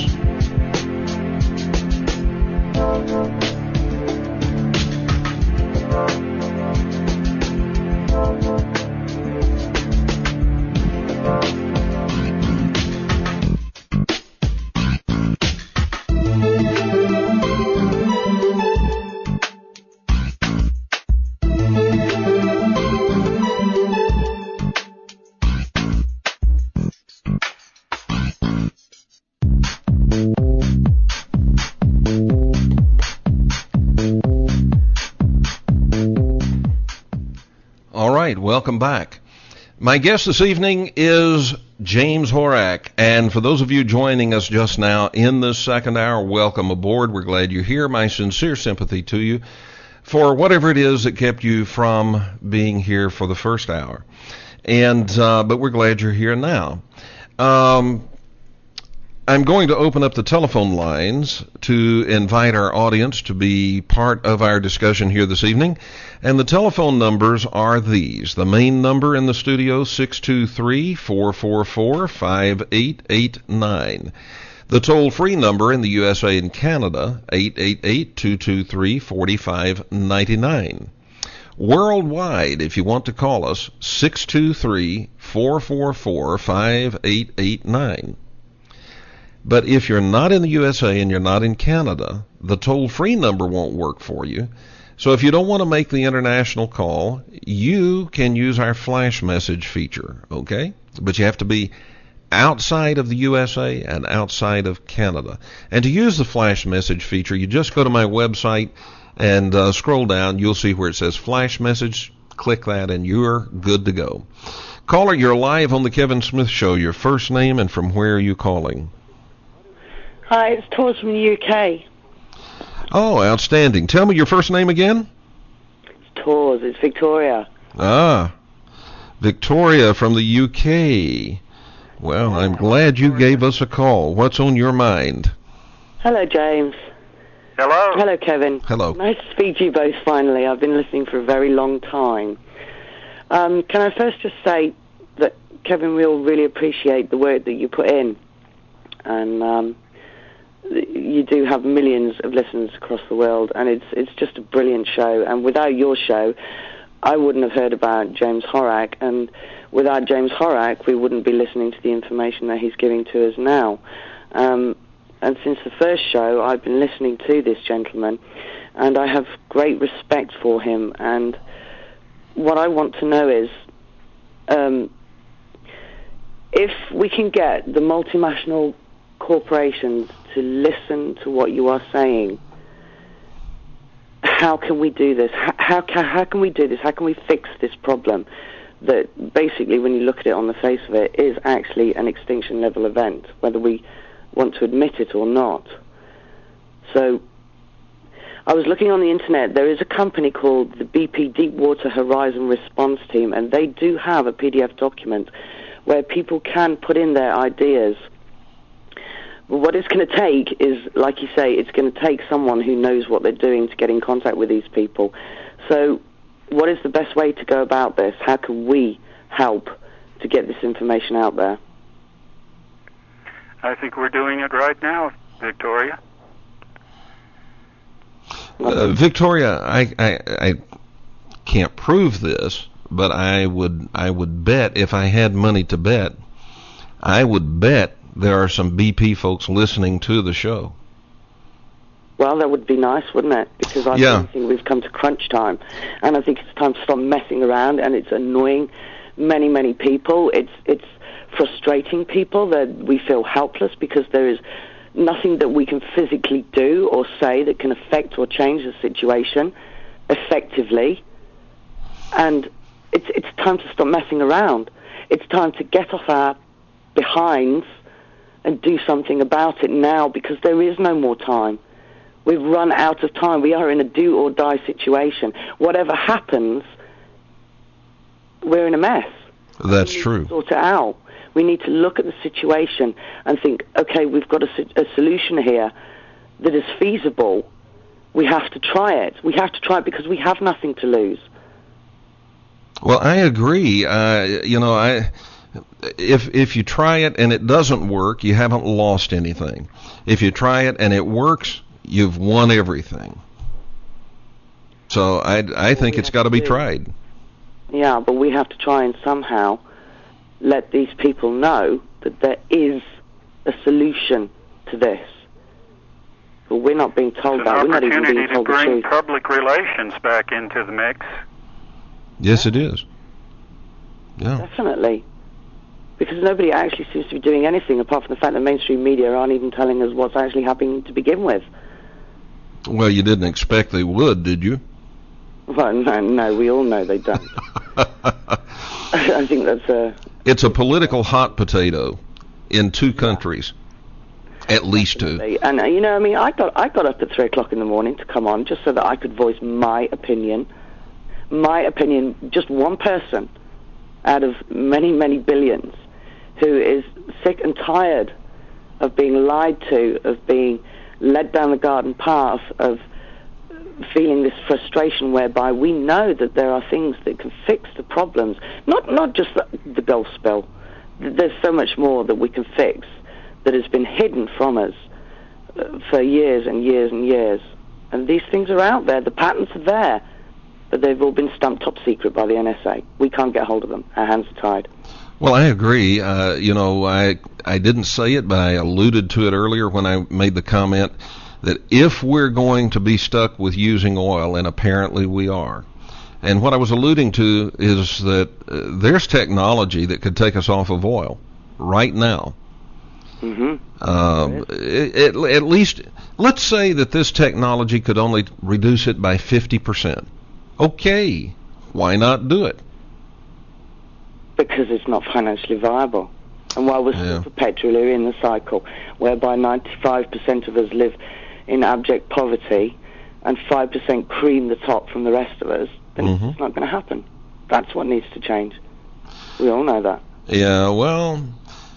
B: Welcome back. My guest this evening is James Horak, and for those of you joining us just now in this second hour, welcome aboard. We're glad you're here. My sincere sympathy to you for whatever it is that kept you from being here for the first hour. And uh, but we're glad you're here now. Um, I'm going to open up the telephone lines to invite our audience to be part of our discussion here this evening. And the telephone numbers are these. The main number in the studio, six two three, four four four, five eight eight nine. The toll-free number in the U S A and Canada, eight eight eight, two two three, four five nine nine. Worldwide, if you want to call us, six two three, four four four, five eight eight nine. But if you're not in the U S A and you're not in Canada, the toll-free number won't work for you. So if you don't want to make the international call, you can use our flash message feature, okay? But you have to be outside of the U S A and outside of Canada. And to use the flash message feature, you just go to my website and uh, scroll down. You'll see where it says flash message. Click that and you're good to go. Caller, you're live on the Kevin Smith Show. Your first name and from where are you calling?
D: Hi, it's Tors from the U K.
B: Oh, outstanding. Tell me your first name again?
D: It's Tors. It's Victoria.
B: Ah, Victoria from the U K. Well, I'm glad you gave us a call. What's on your mind?
D: Hello, James.
C: Hello.
D: Hello, Kevin.
B: Hello.
D: Nice to speak to you both finally. I've been listening for a very long time. Um, can I first just say that, Kevin, we all really appreciate the work that you put in. And um, you do have millions of listeners across the world, and it's it's just a brilliant show. And without your show, I wouldn't have heard about James Horak, and without James Horak, we wouldn't be listening to the information that he's giving to us now. Um, and since the first show, I've been listening to this gentleman, and I have great respect for him. And what I want to know is, um, if we can get the multinational corporations to listen to what you are saying, how can we do this? How, how, can, how can we do this? How can we fix this problem that basically, when you look at it on the face of it, is actually an extinction level event, whether we want to admit it or not? So I was looking on the internet. There is a company called the B P Deepwater Horizon Response Team, and they do have a P D F document where people can put in their ideas. But what it's going to take is, like you say, it's going to take someone who knows what they're doing to get in contact with these people. So what is the best way to go about this? How can we help to get this information out there?
C: I think we're doing it right now, Victoria.
B: Uh, Victoria, I, I I can't prove this, but I would I would bet, if I had money to bet, I would bet there are some B P folks listening to the show.
D: Well, that would be nice, wouldn't it? Because I
B: yeah.
D: think we've come to crunch time, and I think it's time to stop messing around, and it's annoying many, many people. It's it's frustrating people that we feel helpless because there is nothing that we can physically do or say that can affect or change the situation effectively. And it's it's time to stop messing around. It's time to get off our behinds and do something about it now, because there is no more time. We've run out of time. We are in a do-or-die situation. Whatever happens, we're in a mess.
B: That's
D: we need
B: true.
D: To sort it out. We need to look at the situation and think, okay, we've got a, a solution here that is feasible. We have to try it. We have to try it because we have nothing to lose.
B: Well, I agree. Uh, you know, I if if you try it and it doesn't work, you haven't lost anything. If you try it and it works, you've won everything. So I I think it's got to be tried.
D: Yeah, but we have to try and somehow let these people know that there is a solution to this. But we're not being told
C: it's
D: that.
C: An
D: we're not even being told the
C: opportunity to bring
D: truth.
C: public relations back into the mix.
B: Yes, it is. Yeah.
D: Definitely. Because nobody actually seems to be doing anything apart from the fact that mainstream media aren't even telling us what's actually happening to begin with.
B: Well, you didn't expect they would, did you?
D: Well, no, no, we all know they don't. I think that's a...
B: It's a political hot potato in two countries, at least two.
D: And, uh, you know, I mean, I got, I got up at three o'clock in the morning to come on just so that I could voice my opinion. My opinion, just one person out of many, many billions who is sick and tired of being lied to, of being led down the garden path, of feeling this frustration whereby we know that there are things that can fix the problems, not not just the, the Gulf spill. There's so much more that we can fix that has been hidden from us uh, for years and years and years. And these things are out there. The patents are there, but they've all been stamped top secret by the N S A. We can't get hold of them. Our hands are tied.
B: Well, I agree. Uh, you know, I I didn't say it, but I alluded to it earlier when I made the comment that if we're going to be stuck with using oil, and apparently we are, and what I was alluding to is that uh, there's technology that could take us off of oil right now.
D: Mm-hmm.
B: Um, it, it, at least, let's say that this technology could only reduce it by fifty percent. Okay, why not do it?
D: Because it's not financially viable. And while we're
B: Yeah.
D: still perpetually in the cycle, whereby ninety-five percent of us live in abject poverty and five percent cream the top from the rest of us, then
B: Mhm.
D: it's not going to happen. That's what needs to change. We all know that.
B: Yeah, well,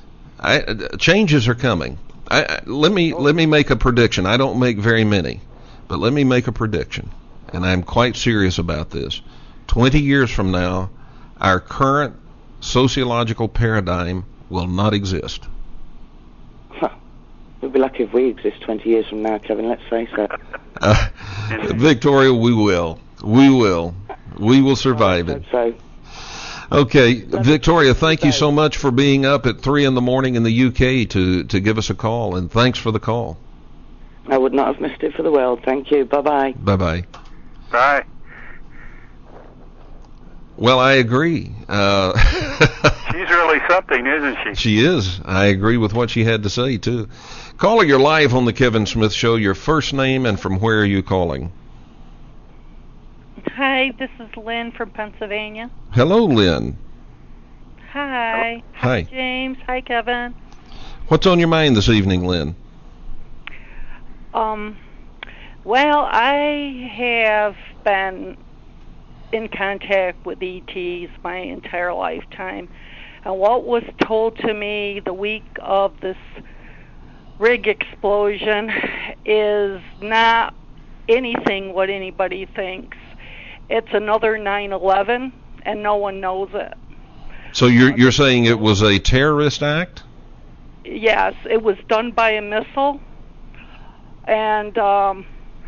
B: I, changes are coming. I, I, let me let me make a prediction. I don't make very many, But let me make a prediction, and I'm quite serious about this. twenty years from now, our current sociological paradigm will not exist.
D: Huh. We'll be lucky if we exist twenty years from now, Kevin, let's face it.
B: Uh, Victoria, we will. We will. We will survive it.
D: So.
B: Okay, Victoria, thank you so much for being up at three in the morning in the U K to, to give us a call, and thanks for the call.
D: I would not have missed it for the world. Thank you. Bye-bye.
B: Bye-bye.
C: Bye.
B: Well, I agree. Uh,
C: She's really something, isn't she?
B: She is. I agree with what she had to say, too. Caller, you're live on the Kevin Smith Show. Your first name and from where are you calling?
E: Hi, this is Lynn from Pennsylvania.
B: Hello, Lynn.
E: Hi.
B: Hi.
E: Hi, James. Hi, Kevin.
B: What's on your mind this evening, Lynn?
E: Um, well, I have been in contact with E Ts my entire lifetime. And what was told to me the week of this rig explosion is not anything what anybody thinks. It's another nine eleven, and no one knows it.
B: So you're you're saying it was a terrorist act?
E: Yes, it was done by a missile. And um,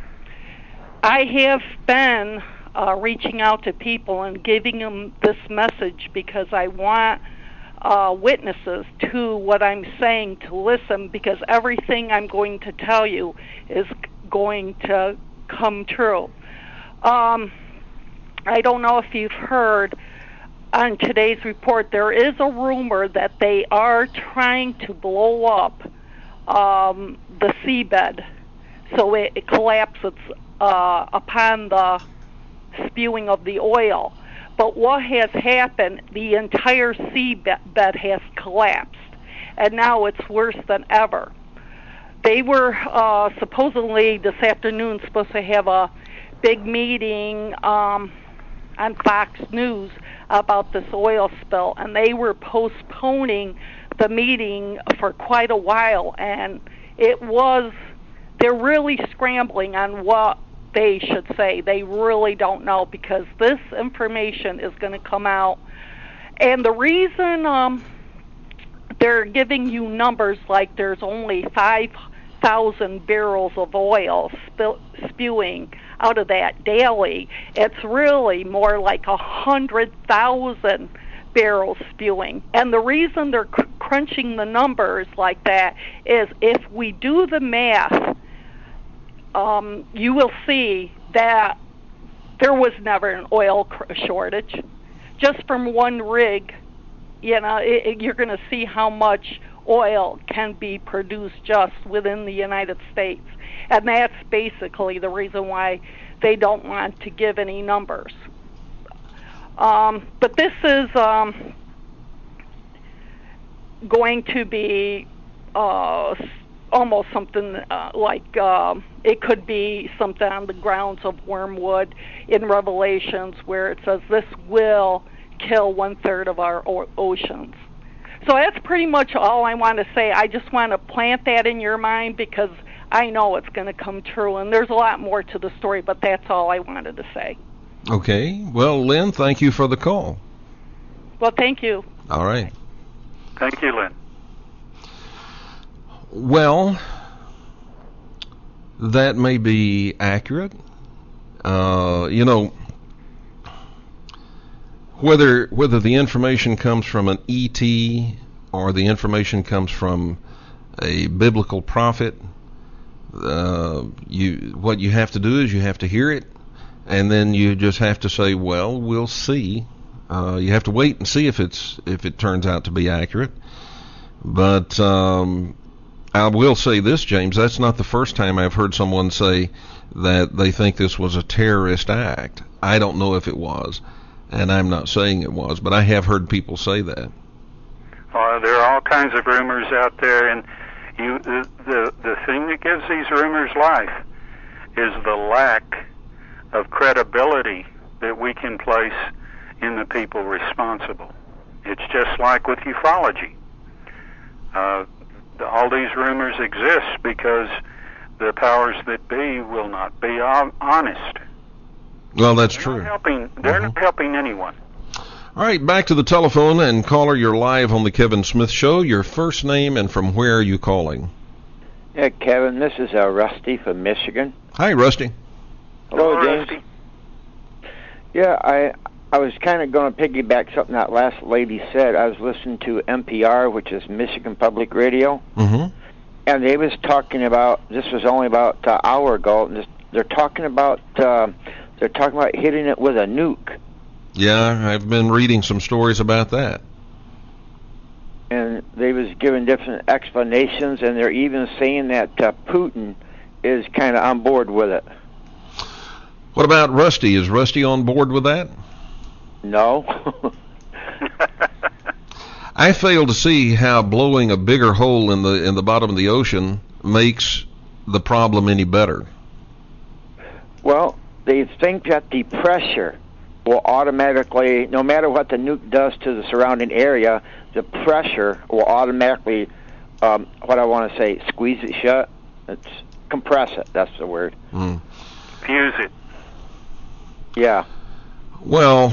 E: I have been uh, reaching out to people and giving them this message because I want uh, witnesses to what I'm saying to listen, because everything I'm going to tell you is going to come true. Um, I don't know if you've heard on today's report, there is a rumor that they are trying to blow up um, the seabed so it, it collapses uh, upon the spewing of the oil. But what has happened, the entire seabed has collapsed, and now it's worse than ever. They were uh, supposedly this afternoon supposed to have a big meeting um, on Fox News about this oil spill, and they were postponing the meeting for quite a while, and it was, they're really scrambling on what they should say. They really don't know, because this information is going to come out. And the reason um, they're giving you numbers like there's only five thousand barrels of oil spill, spewing out of that daily, it's really more like one hundred thousand barrels spewing. And the reason they're cr- crunching the numbers like that is if we do the math, um, you will see that there was never an oil cr- shortage. Just from one rig, you know, it, it, you're going to see how much oil can be produced just within the United States. And that's basically the reason why they don't want to give any numbers. Um, but this is um, going to be uh, almost something uh, like uh, it could be something on the grounds of Wormwood in Revelations, where it says this will kill one-third of our o- oceans. So that's pretty much all I want to say. I just want to plant that in your mind because I know it's going to come true, and there's a lot more to the story, but that's all I wanted to say.
B: Okay. Well, Lynn, thank you for the call.
E: Well, thank you.
B: All right.
C: Thank you, Lynn.
B: Well, that may be accurate. Uh, you know, whether whether the information comes from an E T or the information comes from a biblical prophet, uh, you what you have to do is you have to hear it, and then you just have to say, well, we'll see. Uh, you have to wait and see if it's if it turns out to be accurate. But um, I will say this, James, that's not the first time I've heard someone say that they think this was a terrorist act. I don't know if it was, and I'm not saying it was, but I have heard people say that.
C: Uh, there are all kinds of rumors out there, and you the, the the thing that gives these rumors life is the lack of credibility that we can place in the people responsible. It's just like with ufology. Uh, all these rumors exist because the powers that be will not be honest.
B: Well, that's
C: they're
B: true.
C: Not helping, they're
B: mm-hmm.
C: not helping anyone.
B: All right, back to the telephone, and caller, you're live on the Kevin Smith Show. Your first name and from where are you calling?
F: Yeah, Kevin, this is uh, Rusty from Michigan.
B: Hi, Rusty.
F: Hello,
C: Hello
F: James.
C: Rusty.
F: Yeah, I I was kind of going to piggyback something that last lady said. I was listening to M P R, which is Michigan Public Radio,
B: mm-hmm.
F: and they was talking about, this was only about an hour ago, and this, they're talking about uh, they're talking about hitting it with a nuke.
B: Yeah, I've been reading some stories about that.
F: And they was giving different explanations, and they're even saying that uh, Putin is kind of on board with it.
B: What about Rusty? Is Rusty on board with that?
F: No.
B: I fail to see how blowing a bigger hole in the in the bottom of the ocean makes the problem any better.
F: Well, they think that the pressure will automatically, no matter what the nuke does to the surrounding area, the pressure will automatically, um, what I want to say, squeeze it shut. It's compress it. That's the word.
B: Mm.
C: Fuse it.
F: Yeah.
B: Well,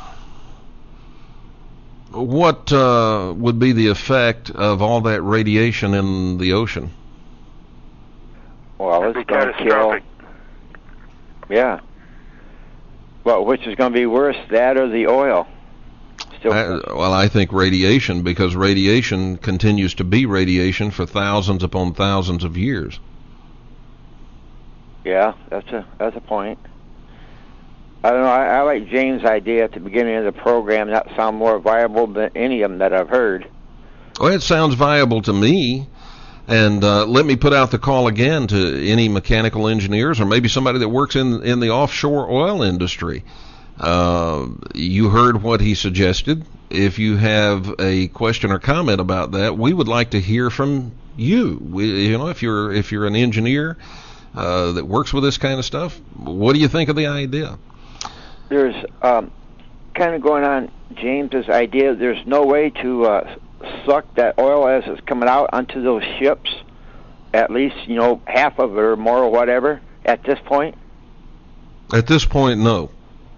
B: what uh, would be the effect of all that radiation in the ocean?
F: Well,
C: That'd
F: it's
C: be
F: going to kill.
C: catastrophic.
F: Yeah. Well, which is going to be worse, that or the oil? Still.
B: I, well, I think radiation, because radiation continues to be radiation for thousands upon thousands of years.
F: Yeah, that's a that's a point. I don't know. I, I like James' idea at the beginning of the program. That sound more viable than any of them that I've heard.
B: Well, it sounds viable to me. And uh, let me put out the call again to any mechanical engineers or maybe somebody that works in in the offshore oil industry. Uh, you heard what he suggested. If you have a question or comment about that, we would like to hear from you. We, you know, if you're if you're an engineer uh, that works with this kind of stuff, what do you think of the idea?
F: There's um, kind of going on James's idea. There's no way to uh, suck that oil as it's coming out onto those ships, at least, you know, half of it or more or whatever, at this point?
B: At this point, no.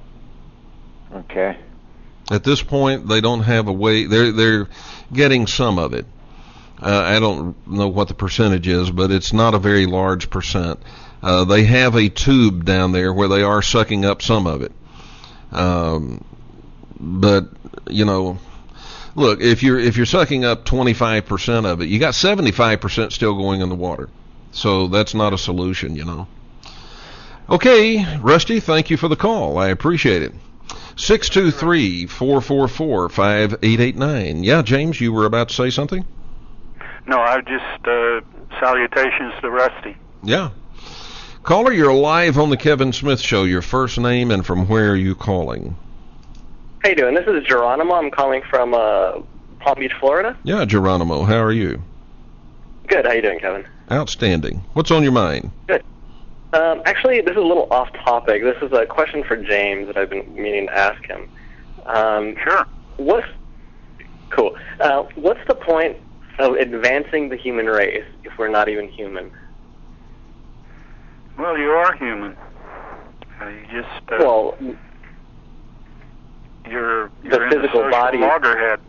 F: Okay.
B: At this point, they don't have a way. They're they're getting some of it. Uh, I don't know what the percentage is, but it's not a very large percent. Uh, they have a tube down there where they are sucking up some of it. Um, but you know, look, if you're if you're sucking up twenty-five percent of it, you got seventy-five percent still going in the water. So that's not a solution, you know. Okay, Rusty, thank you for the call. I appreciate it. six two three, four four four, five eight eight nine. Yeah, James, you were about to say something?
C: No, I just, uh, salutations to Rusty.
B: Yeah. Caller, you're live on the Kevin Smith Show. Your first name and from where are you calling?
G: How you doing? This is Geronimo. I'm calling from uh, Palm Beach, Florida.
B: Yeah, Geronimo. How are you?
G: Good. How you doing, Kevin?
B: Outstanding. What's on your mind?
G: Good. Um, actually, this is a little off topic. This is a question for James that I've been meaning to ask him. Um,
C: Sure.
G: What's cool? Uh, what's the point of advancing the human race if we're not even human?
C: Well, you are human. Uh, you just, uh,
G: Well,
C: you're,
G: the
C: you're in
G: physical
C: the social
G: body-
C: loggerhead.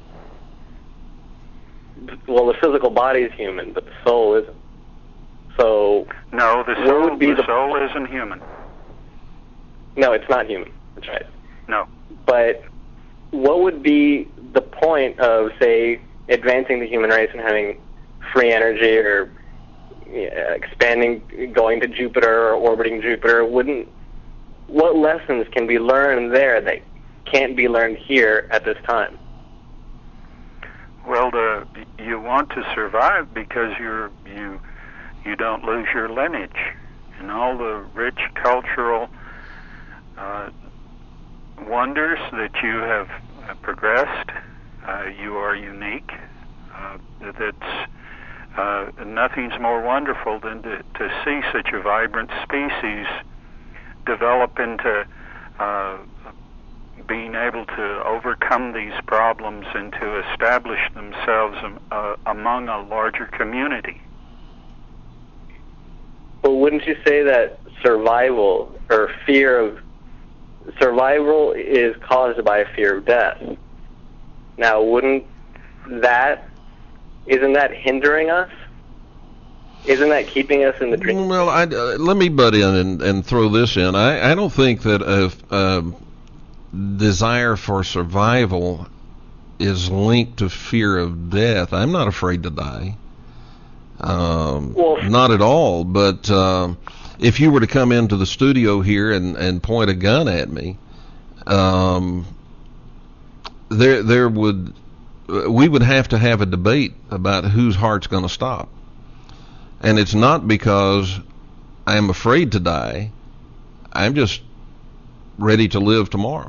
G: well, the physical body is human, but the soul isn't. So,
C: No, the
G: What
C: soul,
G: would be
C: the
G: the-
C: soul isn't human.
G: no, it's not human. That's right.
C: No.
G: But what would be the point of, say, advancing the human race and having free energy or yeah, expanding, going to Jupiter or orbiting Jupiter? Wouldn't what lessons can be learned there that can't be learned here at this time?
C: Well, the, you want to survive because you're you you don't lose your lineage and all the rich cultural uh, wonders that you have uh, progressed. Uh, you are unique. Uh, that's uh, nothing's more wonderful than to, to see such a vibrant species develop into uh, being able to overcome these problems and to establish themselves um, uh, among a larger community.
G: wouldn't you say that survival or fear of survival is caused by a fear of death? Now, wouldn't that, isn't that hindering us? Isn't that keeping us in the dream?
B: Well, I, uh, let me butt in and, and throw this in. I, I don't think that a, a desire for survival is linked to fear of death. I'm not afraid to die. Um,
G: well,
B: not at all. But um, if you were to come into the studio here and, and point a gun at me, um, there there would we would have to have a debate about whose heart's going to stop. And it's not because I'm afraid to die. I'm just ready to live tomorrow.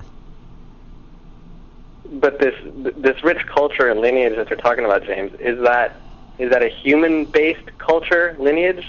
G: But this this rich culture and lineage that you're talking about, James, is that is that a human-based culture lineage?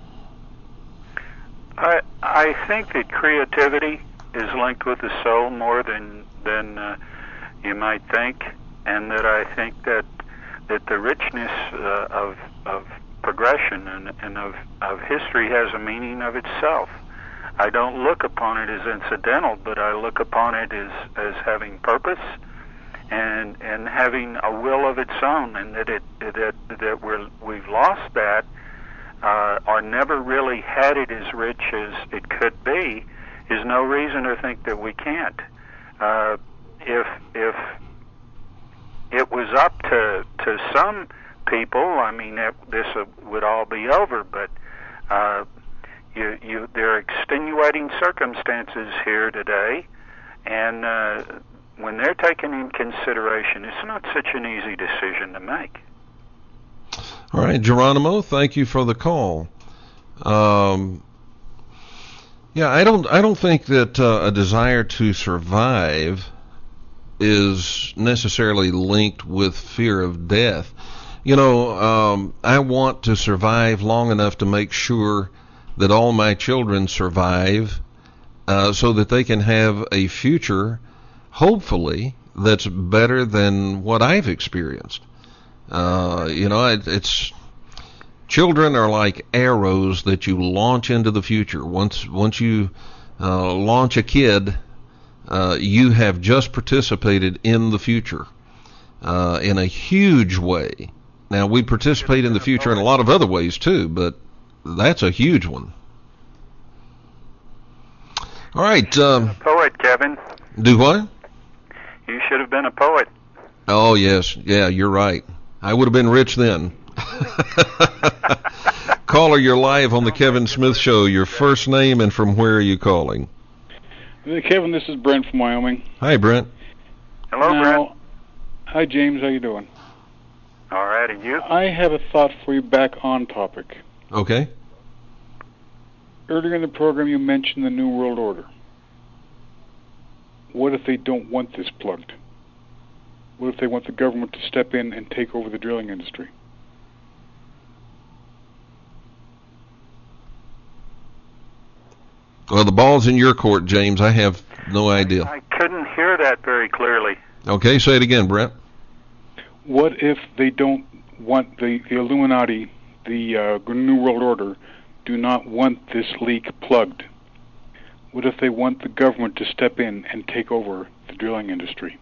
C: I I think that creativity is linked with the soul more than than uh, you might think, and that I think that that the richness uh, of of progression and, and of, of history has a meaning of itself. I don't look upon it as incidental, but I look upon it as, as having purpose and and having a will of its own, and that it that that we're we've lost that uh, or never really had it as rich as it could be is no reason to think that we can't. Uh, if if it was up to to some people, I mean, it, this uh, would all be over, but uh, you, you, there are extenuating circumstances here today, and uh, when they're taken in consideration, it's not such an easy decision to make.
B: All right, Geronimo, thank you for the call. Um, yeah, I don't, I don't think that uh, a desire to survive is necessarily linked with fear of death. You know, um, I want to survive long enough to make sure that all my children survive uh, so that they can have a future, hopefully, that's better than what I've experienced. Uh, you know, it, it's children are like arrows that you launch into the future. Once once you uh, launch a kid, uh, you have just participated in the future uh, in a huge way. Now, we participate in the future in a lot of other ways, too, but that's a huge one. All right. Um,
C: a poet, Kevin.
B: Do what?
C: You should have been a poet.
B: Oh, yes. Yeah, you're right. I would have been rich then. Caller, you're live on the Kevin Smith Show. Your first name and from where are you calling?
H: Kevin, this is Brent from Wyoming.
B: Hi, Brent.
C: Hello,
H: now,
C: Brent.
H: Hi, James. How you doing?
C: All right, and you?
H: I have a thought for you back on topic.
B: Okay.
H: Earlier in the program, you mentioned the New World Order. What if they don't want this plugged? What if they want the government to step in and take over the drilling industry?
B: Well, the ball's in your court, James. I have no idea.
C: I, I couldn't hear that very clearly.
B: Okay, say it again, Brent.
H: What if they don't want the, the Illuminati, the uh, New World Order, do not want this leak plugged? What if they want the government to step in and take over the drilling industry?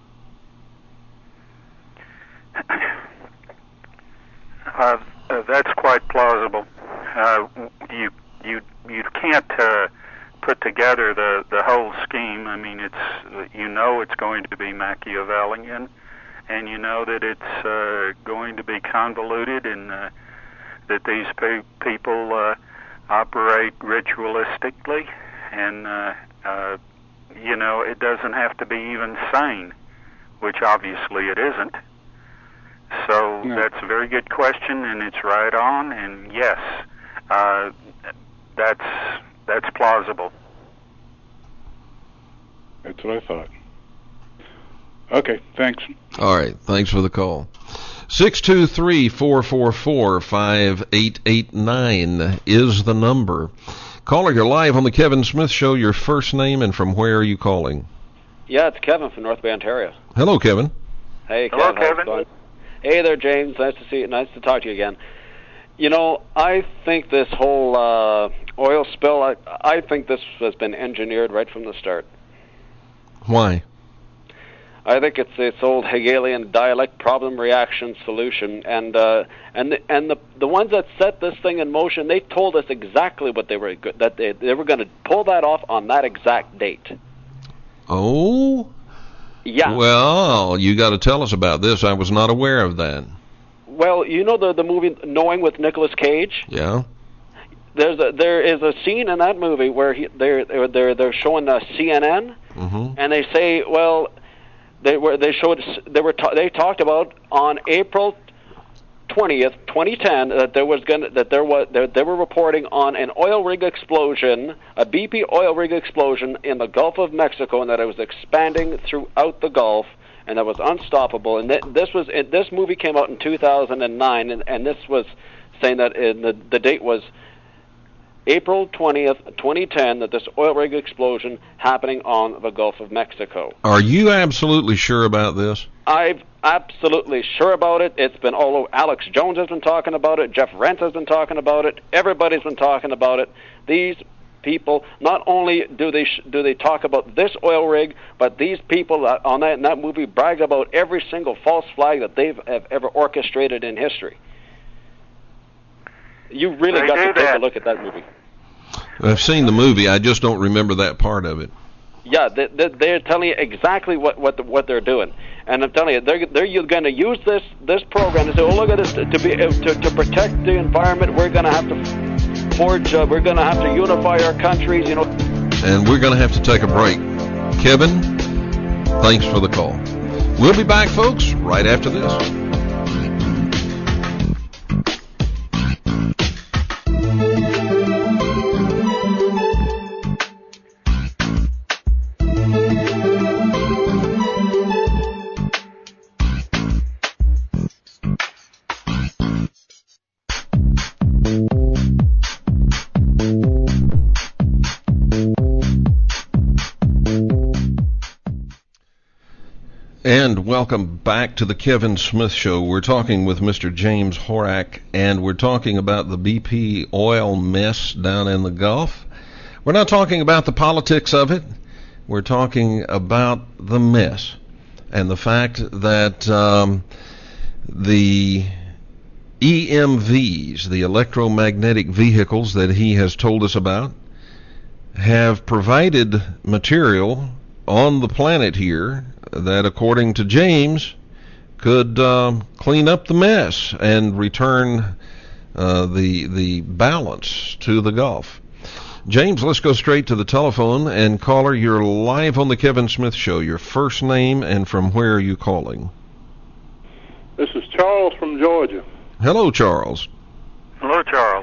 C: Uh, uh, that's quite plausible. Uh, you you you can't uh, put together the the whole scheme. I mean, it's you know it's going to be Machiavellian, and you know that it's uh, going to be convoluted, and uh, that these pe- people uh, operate ritualistically, and uh, uh, you know it doesn't have to be even sane, which obviously it isn't. So
H: no.
C: That's a very good question, and it's right on. And yes, uh, that's that's plausible.
H: That's what I thought. Okay, thanks.
B: All right, thanks for the call. six two three, four four four, five eight eight nine is the number. Caller, you're live on the Kevin Smith Show. Your first name and from where are you calling?
I: Yeah, it's Kevin from North Bay, Ontario.
B: Hello, Kevin.
I: Hey,
C: Hello,
I: Kevin. How's it
C: Kevin.
I: going? Hey there, James. Nice to see you. Nice to talk to you again. You know, I think this whole uh, oil spill, I, I think this has been engineered right from the start.
B: Why?
I: I think it's this old Hegelian dialect problem reaction solution, and uh, and the, and the the ones that set this thing in motion, they told us exactly what they were that they they were going to pull that off on that exact date.
B: Oh.
I: Yeah.
B: Well, you got to tell us about this. I was not aware of that.
I: Well, you know the the movie Knowing with Nicolas Cage?
B: Yeah.
I: There's a, there is a scene in that movie where he, they're they're they're showing uh, C N N,
B: mm-hmm.
I: and they say, well, they were they showed they were ta- they talked about on April twentieth, twenty ten, that there was going that there was that they were reporting on an oil rig explosion, a B P oil rig explosion in the Gulf of Mexico, and that it was expanding throughout the Gulf, and that was unstoppable. And th- this was it, this movie came out in two thousand nine, and, and this was saying that in the the date was April twentieth, twenty ten, that this oil rig explosion happening on the Gulf of Mexico.
B: Are you absolutely sure about this?
I: I'm absolutely sure about it. It's been all over. Alex Jones has been talking about it. Jeff Rentz has been talking about it. Everybody's been talking about it. These people, not only do they sh- do they talk about this oil rig, but these people uh, on that in that movie brag about every single false flag that they've have ever orchestrated in history. You really
C: They
I: got
C: do
I: to take
C: that.
I: a look at that movie.
B: I've seen the movie. I just don't remember that part of it.
I: Yeah, they, they, they're telling you exactly what what the, what they're doing, and I'm telling you, they're they're going to use this this program to say, oh, look at this, to, to be to, to protect the environment. We're going to have to forge. Uh, we're going to have to unify our countries. You know.
B: And we're going to have to take a break. Kevin, thanks for the call. We'll be back, folks, right after this. And welcome back to the Kevin Smith Show. We're talking with Mister James Horak, and we're talking about the B P oil mess down in the Gulf. We're not talking about the politics of it. We're talking about the mess and the fact that um, the E M Vs, the electromagnetic vehicles that he has told us about, have provided material on the planet here that, according to James, could um, clean up the mess and return uh, the the balance to the Gulf. James, let's go straight to the telephone. And caller, you're live on the Kevin Smith Show. Your first name and from where are you calling?
J: This is Charles from Georgia.
B: Hello, Charles.
C: Hello, Charles.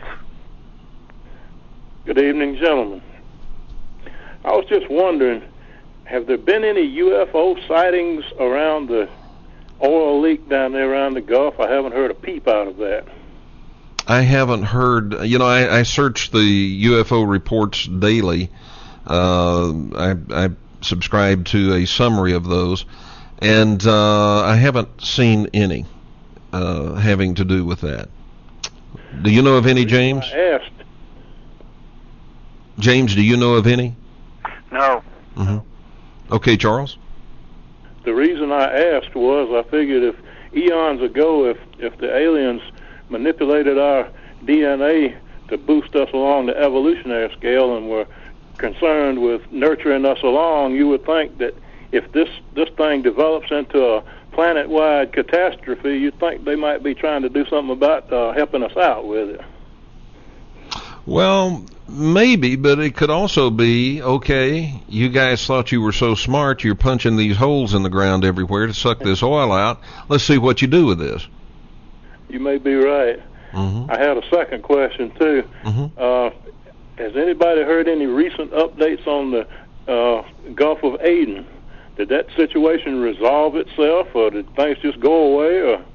J: Good evening, gentlemen. I was just wondering, have there been any U F O sightings around the oil leak down there around the Gulf? I haven't heard a peep out of that.
B: I haven't heard. You know, I, I search the U F O reports daily. Uh, I, I subscribe to a summary of those, and uh, I haven't seen any uh, having to do with that. Do you know of any, James?
J: I asked.
B: James, do you know of any?
C: No.
B: Mm-hmm. Okay, Charles?
J: The reason I asked was I figured if eons ago, if, if the aliens manipulated our D N A to boost us along the evolutionary scale and were concerned with nurturing us along, you would think that if this, this thing develops into a planet-wide catastrophe, you'd think they might be trying to do something about uh, helping us out with it.
B: Well, maybe, but it could also be, okay, you guys thought you were so smart, you're punching these holes in the ground everywhere to suck this oil out. Let's see what you do with this.
J: You may be right.
B: Mm-hmm.
J: I had a second question, too.
B: Mm-hmm.
J: Uh, has anybody heard any recent updates on the uh, Gulf of Aden? Did that situation resolve itself, or did things just go away? Or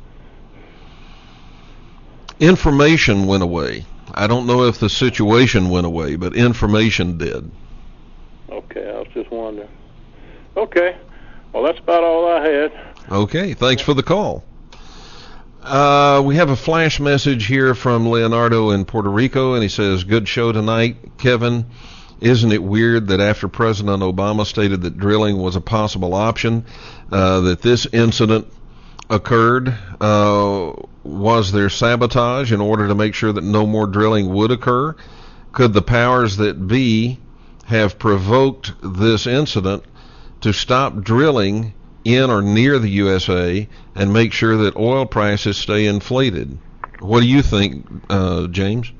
B: information went away. I don't know if the situation went away, but information did.
J: Okay, I was just wondering. Okay, well, that's about all I had.
B: Okay, thanks for the call. Uh, we have a flash message here from Leonardo in Puerto Rico, and he says, good show tonight. Kevin, isn't it weird that after President Obama stated that drilling was a possible option, uh, that this incident occurred? Uh, was there sabotage in order to make sure that no more drilling would occur? Could the powers that be have provoked this incident to stop drilling in or near the U S A and make sure that oil prices stay inflated? What do you think, uh, James?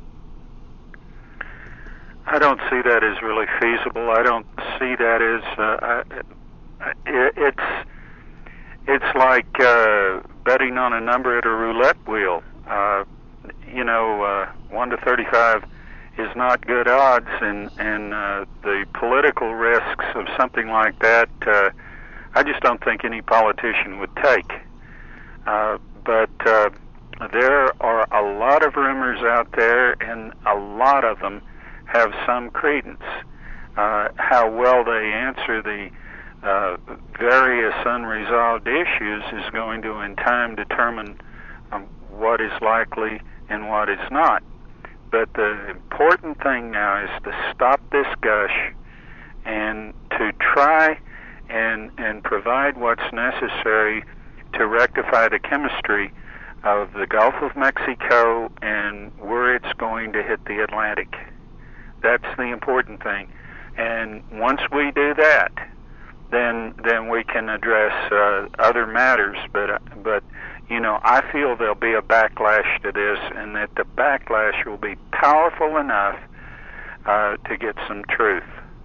C: I don't see that as really feasible. I don't see that as uh, I, it, it's it's like uh, betting on a number at a roulette wheel. Uh, you know, uh, one to thirty-five is not good odds, and and uh, the political risks of something like that, uh, I just don't think any politician would take. Uh, but uh, there are a lot of rumors out there, and a lot of them have some credence. Uh, how well they answer the uh, various unresolved issues is going to, in time, determine um, what is likely and what is not. But the important thing now is to stop this gush and to try and and provide what's necessary to rectify the chemistry of the Gulf of Mexico and where it's going to hit the Atlantic. That's the important thing. And once we do that, then then we can address uh, other matters. But but you know, I feel there'll be a backlash to this, and that the backlash will be powerful enough uh, to get some truth.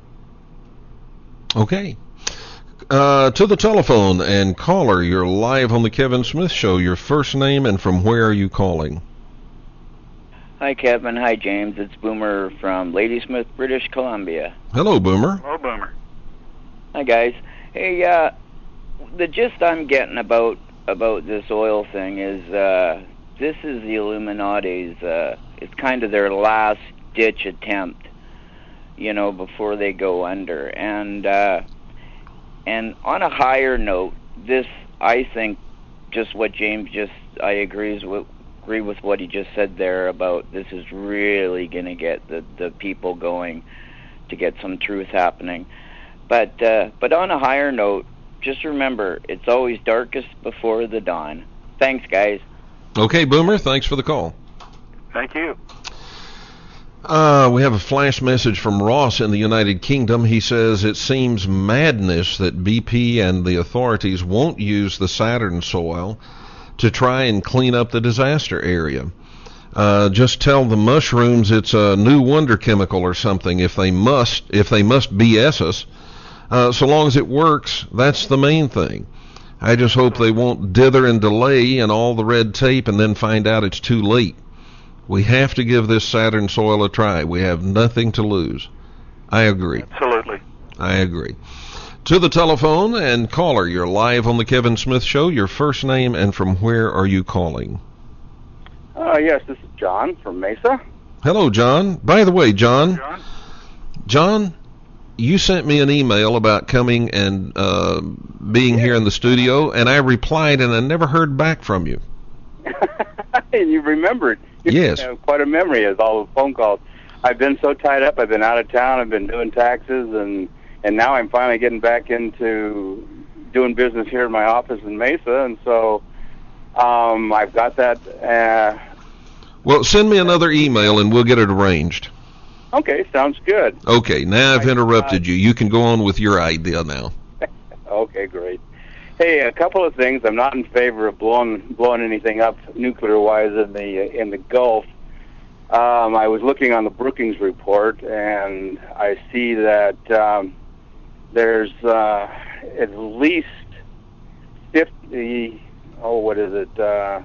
B: Okay. Uh, to the telephone, and caller, you're live on the Kevin Smith Show. Your first name and from where are you calling?
K: Hi, Kevin. Hi, James. It's Boomer from Ladysmith, British Columbia.
B: Hello, Boomer.
C: Hello, Boomer.
K: Hi, guys. Hey, uh, the gist I'm getting about about this oil thing is uh, this is the Illuminati's, uh, it's kind of their last-ditch attempt, you know, before they go under. And, uh, and on a higher note, this, I think, just what James just, I agrees with, agree with what he just said there about this is really going to get the, the people going to get some truth happening. But uh, but on a higher note, just remember, it's always darkest before the dawn. Thanks, guys.
B: Okay, Boomer, thanks for the call.
C: Thank you.
B: Uh, we have a flash message from Ross in the United Kingdom. He says, it seems madness that B P and the authorities won't use the Saturn soil to try and clean up the disaster area. Uh, just tell the mushrooms it's a new wonder chemical or something if they must, if they must B S us. Uh, so long as it works, that's the main thing. I just hope they won't dither and delay and all the red tape and then find out it's too late. We have to give this Saturn soil a try. We have nothing to lose. I agree.
C: Absolutely.
B: I agree. To the telephone, and caller, you're live on the Kevin Smith Show. Your first name and from where are you calling?
L: Uh, yes, this is John from Mesa.
B: Hello, John. By the way, John,
C: John,
B: John, you sent me an email about coming and uh, being here in the studio, and I replied, and I never heard back from you.
L: And you remembered.
B: Yes.
L: You have quite a memory as all the phone calls. I've been so tied up. I've been out of town. I've been doing taxes, and and now I'm finally getting back into doing business here in my office in Mesa, and so um, I've got that. Uh,
B: well, send me another email, and we'll get it arranged.
L: Okay, sounds good.
B: Okay, now I've interrupted you. You can go on with your idea now.
L: Okay, great. Hey, a couple of things. I'm not in favor of blowing blowing anything up nuclear-wise in the in the Gulf. Um, I was looking on the Brookings report, and I see that um, there's uh, at least fifty. Oh, what is it? Uh,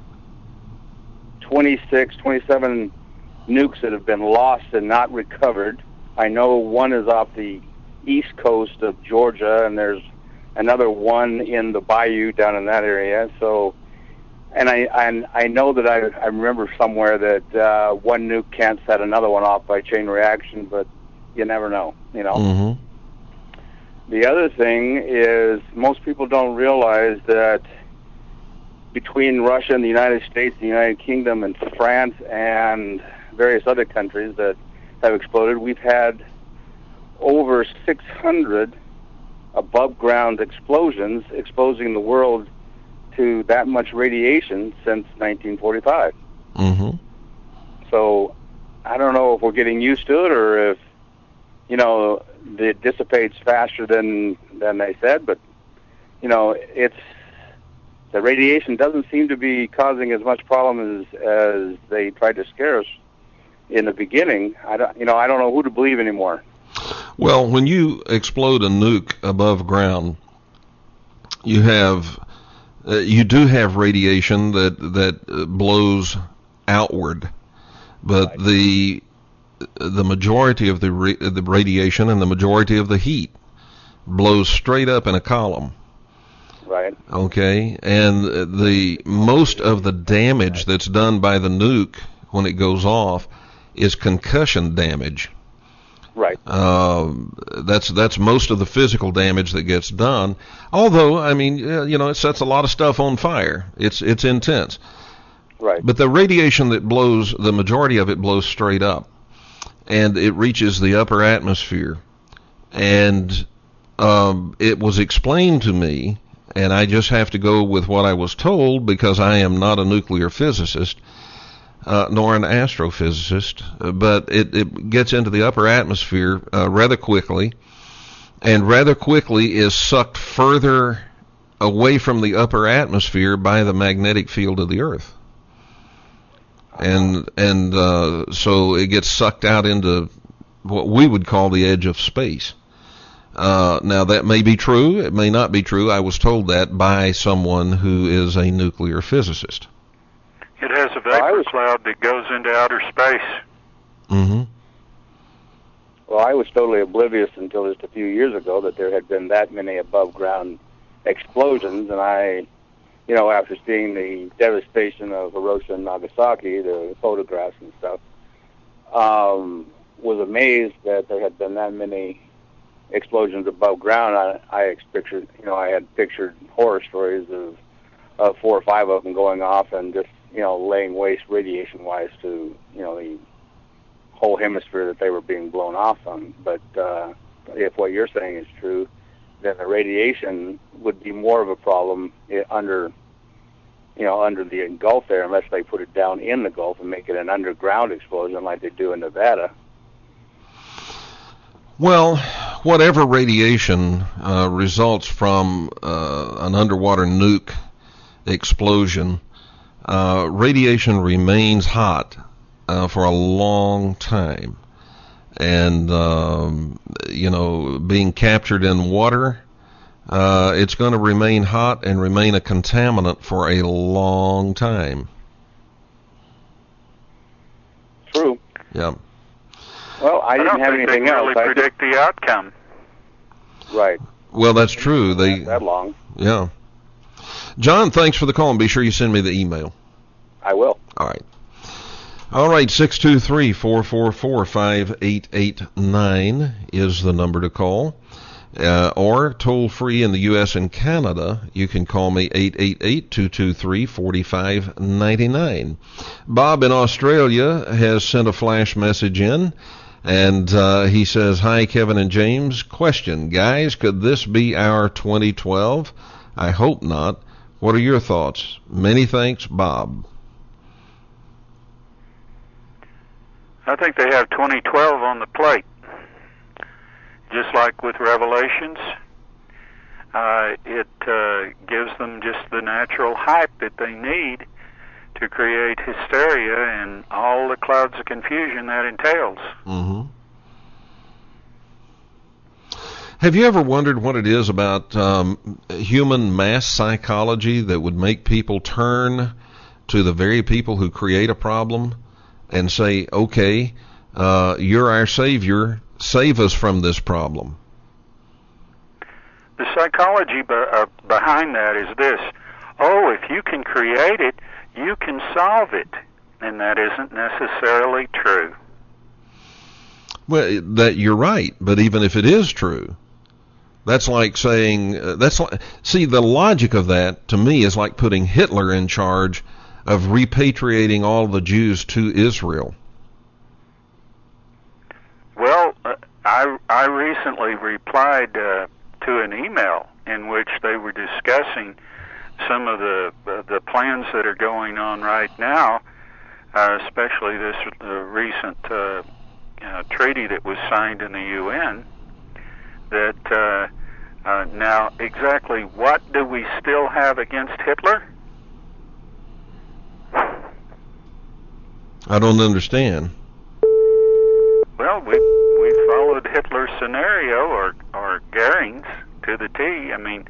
L: twenty-six, twenty-seven nukes that have been lost and not recovered. I know one is off the east coast of Georgia, and there's another one in the bayou down in that area. So, and I and I know that I I remember somewhere that uh, one nuke can't set another one off by chain reaction, but you never know, you know.
B: Mm-hmm.
L: The other thing is most people don't realize that between Russia and the United States, the United Kingdom, and France, and various other countries that have exploded, we've had over six hundred above-ground explosions exposing the world to that much radiation since nineteen forty-five.
B: Mm-hmm.
L: So I don't know if we're getting used to it or if, you know, it dissipates faster than than they said, but, you know, it's the radiation doesn't seem to be causing as much problem as as they tried to scare us in the beginning. I don't, you know, I don't know who to believe anymore.
B: Well, when you explode a nuke above ground, you have uh, you do have radiation that that uh, blows outward, but right. the the majority of the ra- the radiation and the majority of the heat blows straight up in a column.
L: Right.
B: Okay, and the most of the damage that's done by the nuke when it goes off is concussion damage.
L: Right.
B: Uh, that's that's most of the physical damage that gets done. Although, I mean, you know, it sets a lot of stuff on fire. It's it's intense.
L: Right.
B: But the radiation that blows, the majority of it blows straight up, and it reaches the upper atmosphere. And um, it was explained to me, and I just have to go with what I was told because I am not a nuclear physicist. Uh, nor an astrophysicist, uh, but it, it gets into the upper atmosphere uh, rather quickly, and rather quickly is sucked further away from the upper atmosphere by the magnetic field of the Earth. And and uh, so it gets sucked out into what we would call the edge of space. Uh, now, that may be true. It may not be true. I was told that by someone who is a nuclear physicist.
C: It has a vapor was, cloud that goes into outer space.
B: Mm-hmm.
L: Well, I was totally oblivious until just a few years ago that there had been that many above-ground explosions, and I, you know, after seeing the devastation of Hiroshima and Nagasaki, the photographs and stuff, um, was amazed that there had been that many explosions above ground. I, I pictured, you know, I had pictured horror stories of, of four or five of them going off and just, you know, laying waste radiation-wise to, you know, the whole hemisphere that they were being blown off on. But uh, if what you're saying is true, then the radiation would be more of a problem under, you know, under the Gulf there, unless they put it down in the Gulf and make it an underground explosion like they do in Nevada.
B: Well, whatever radiation uh, results from uh, an underwater nuke explosion, Uh, radiation remains hot uh, for a long time, and um, you know, being captured in water, uh, it's going to remain hot and remain a contaminant for a long time.
L: True.
B: Yeah.
L: Well, I didn't
C: I don't
L: have
C: think
L: anything
C: they
L: else.
C: Really
L: I
C: predict
L: just...
C: the outcome.
L: Right.
B: Well, that's true. They
L: Not that long.
B: Yeah. John, thanks for the call, and be sure you send me the email.
L: I will.
B: All right. All right, six two three, four four four, five eight eight nine is the number to call. Uh, or toll free in the U S and Canada, you can call me eight eight eight, two two three, four five nine nine. Bob in Australia has sent a flash message in, and uh, he says, "Hi, Kevin and James. Question, guys, could this be our twenty twelve? I hope not. What are your thoughts? Many thanks, Bob."
C: I think they have twenty twelve on the plate. Just like with Revelations, uh, it uh, gives them just the natural hype that they need to create hysteria and all the clouds of confusion that entails.
B: Mm-hmm. Have you ever wondered what it is about um, human mass psychology that would make people turn to the very people who create a problem and say, okay, uh, you're our savior, save us from this problem?
C: The psychology be- uh, behind that is this: oh, if you can create it, you can solve it. And that isn't necessarily true.
B: Well, that you're right, but even if it is true, That's like saying, uh, that's like, see, the logic of that to me is like putting Hitler in charge of repatriating all the Jews to Israel.
C: Well, uh, I, I recently replied uh, to an email in which they were discussing some of the uh, the plans that are going on right now, uh, especially this uh, recent uh, uh, treaty that was signed in the U N, that uh, uh, now exactly what do we still have against Hitler?
B: I don't understand.
C: Well, we we followed Hitler's scenario, or or Goering's, to the T. I mean,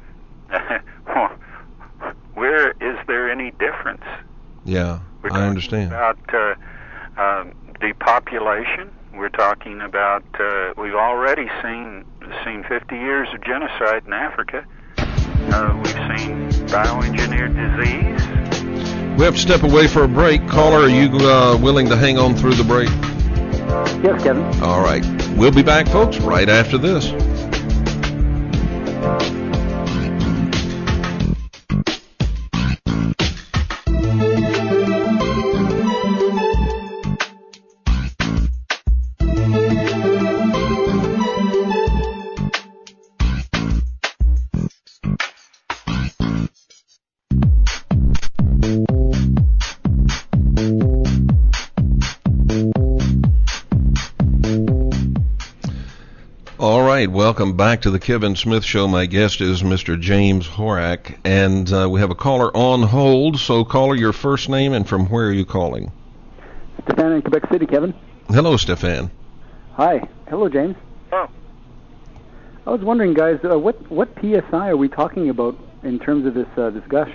C: where is there any difference?
B: Yeah,
C: We're
B: I understand.
C: About uh, um, depopulation. We're talking about uh, we've already seen seen fifty years of genocide in Africa. Uh, we've seen bioengineered disease.
B: We have to step away for a break. Caller, are you uh, willing to hang on through the break?
M: Yes, Kevin.
B: All right. We'll be back, folks, right after this. Welcome back to the Kevin Smith Show. My guest is Mister James Horak, and uh, we have a caller on hold. So, caller, your first name and from where are you calling?
M: Stefan in Quebec City, Kevin.
B: Hello, Stefan.
M: Hi. Hello, James.
C: Oh.
M: I was wondering, guys, uh, what what P S I are we talking about in terms of this uh, this gush?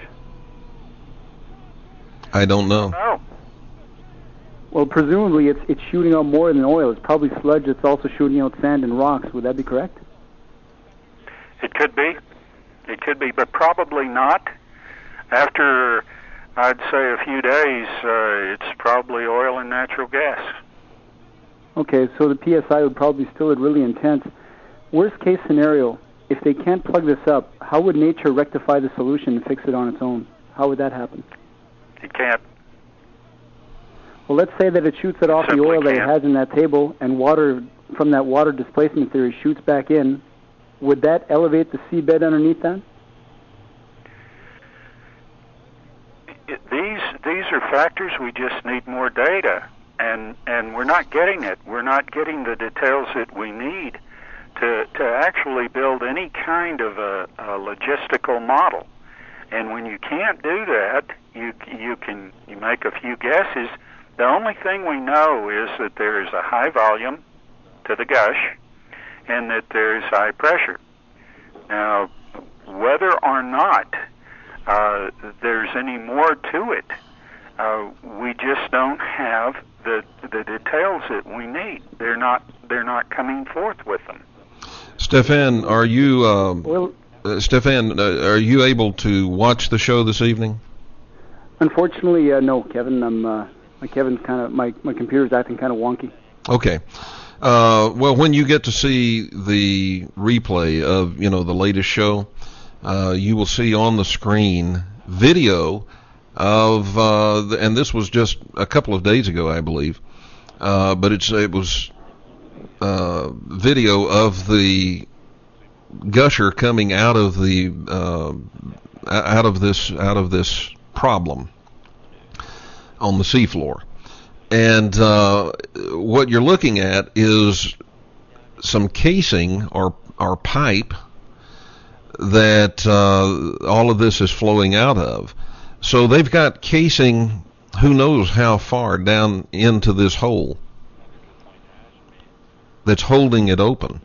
B: I don't know.
C: Oh.
M: Well, presumably it's it's shooting out more than oil. It's probably sludge that's also shooting out sand and rocks. Would that be correct?
C: It could be. It could be, but probably not. After, I'd say, a few days, uh, it's probably oil and natural gas.
M: Okay, so the P S I would probably still be really intense. Worst case scenario, if they can't plug this up, how would nature rectify the solution and fix it on its own? How would that happen?
C: It can't.
M: Well, let's say that it shoots it off the oil that it has in that table, and water from that water displacement theory shoots back in. Would that elevate the seabed underneath that?
C: It, these these are factors. We just need more data, and and we're not getting it. We're not getting the details that we need to to actually build any kind of a, a logistical model. And when you can't do that, you you can you make a few guesses. The only thing we know is that there is a high volume to the gush and that there is high pressure. Now, whether or not uh, there's any more to it, uh, we just don't have the the details that we need. They're not they're not coming forth with them.
B: Stefan, are you uh, well, uh, Stefan? Uh, are you able to watch the show this evening?
M: Unfortunately, uh, no, Kevin. I'm. Uh, my Kevin's kind of my my computer's acting kind of wonky.
B: Okay. Uh, well, when you get to see the replay of, you know, the latest show, uh, you will see on the screen video of, uh, the, and this was just a couple of days ago, I believe, uh, but it's it was uh, video of the gusher coming out of the uh, out of this out of this problem on the seafloor. And uh, what you're looking at is some casing or or pipe that uh, all of this is flowing out of. So they've got casing who knows how far down into this hole that's holding it open.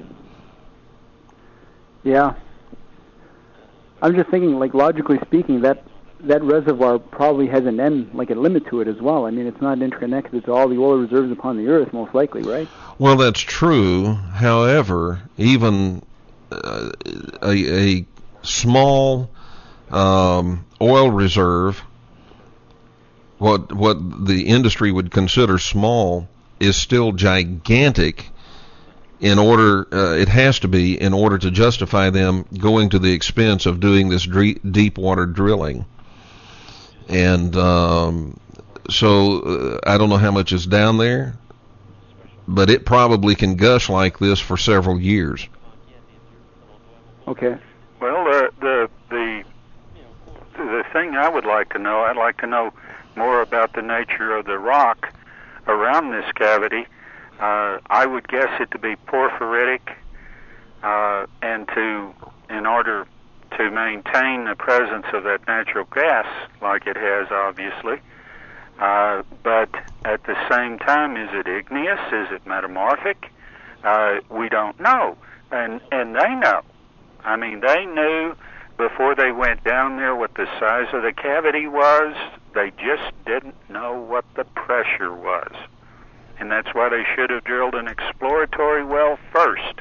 M: Yeah. I'm just thinking, like, logically speaking, that that reservoir probably has an end, like a limit to it as well. I mean, it's not interconnected to all the oil reserves upon the earth, most likely, right?
B: Well, that's true. However, even uh, a, a small um, oil reserve, what what the industry would consider small, is still gigantic in order, uh, it has to be in order to justify them going to the expense of doing this dre- deep water drilling. And um, so uh, I don't know how much is down there, but it probably can gush like this for several years.
M: Okay.
C: Well, uh, the the the thing I would like to know, I'd like to know more about the nature of the rock around this cavity. Uh, I would guess it to be porphyritic, uh, and to, in order to maintain the presence of that natural gas, like it has obviously. Uh, but at the same time, is it igneous? Is it metamorphic? Uh, we don't know, and and they know. I mean, they knew before they went down there what the size of the cavity was. They just didn't know what the pressure was. And that's why they should have drilled an exploratory well first.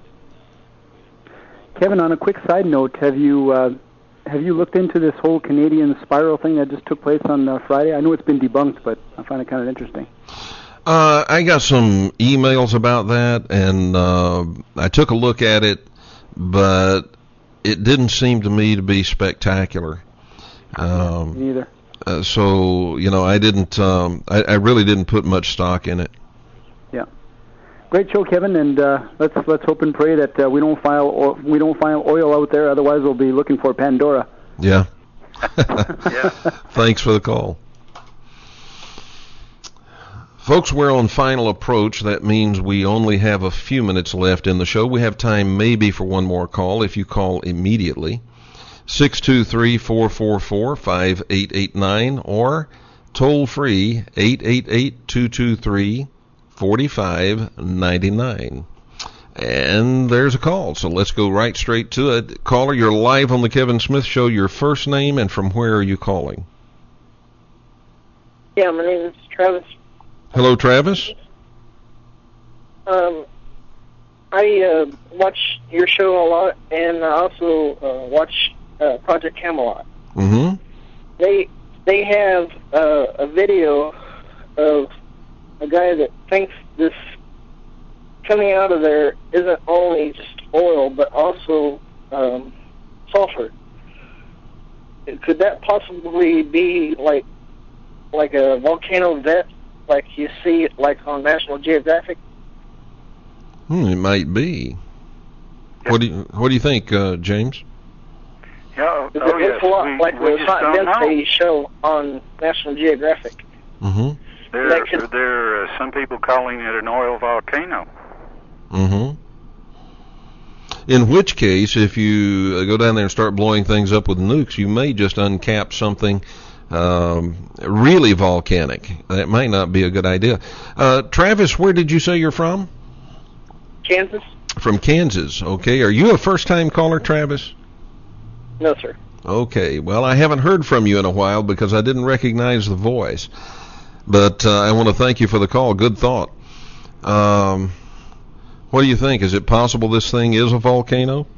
M: Kevin, on a quick side note, have you uh, have you looked into this whole Canadian spiral thing that just took place on uh, Friday? I know it's been debunked, but I find it kind of interesting.
B: Uh, I got some emails about that, and uh, I took a look at it, but it didn't seem to me to be spectacular. Um,
M: Me either.
B: Uh, so, you know, I didn't, um, I, I really didn't put much stock in it.
M: Yeah. Great show, Kevin, and uh, let's let's hope and pray that uh, we don't file or, we don't find oil out there. Otherwise, we'll be looking for Pandora.
B: Yeah.
C: Yeah.
B: Thanks for the call. Folks, we're on final approach. That means we only have a few minutes left in the show. We have time maybe for one more call if you call immediately. six two three, four four four, five eight eight nine or toll free eight eight eight, two two three, four five nine nine. And there's a call, so let's go right straight to it. Caller, you're live on the Kevin Smith Show. Your first name and from where are you calling?
N: Yeah, my name is Travis.
B: Hello, Travis.
N: Um, I uh, watch your show a lot, and I also uh, watch uh, Project Camelot.
B: Mm-hmm.
N: They they have uh, a video of a guy that thinks this coming out of there isn't only just oil, but also um, sulfur. Could that possibly be like like a volcano vent, like you see it like on National Geographic?
B: Hmm, it might be. What do you What do you think, uh, James?
C: Yeah,
N: It
C: oh, yes.
N: looks a lot
C: we,
N: like
C: we
N: the
C: just
N: hot
C: don't
N: vents
C: know.
N: they show on National Geographic.
B: Mm-hmm.
C: There,
N: That could-
C: there are some people calling it an oil volcano.
B: Mm-hmm. In which case, if you uh, go down there and start blowing things up with nukes, you may just uncap something um, really volcanic. That might not be a good idea. Uh, Travis, where did you say you're from?
N: Kansas?
B: From Kansas. Okay. Are you a first-time caller, Travis?
N: No, sir.
B: Okay. Well, I haven't heard from you in a while because I didn't recognize the voice. But uh, I want to thank you for the call. Good thought. Um, what do you think? Is it possible this thing is a volcano?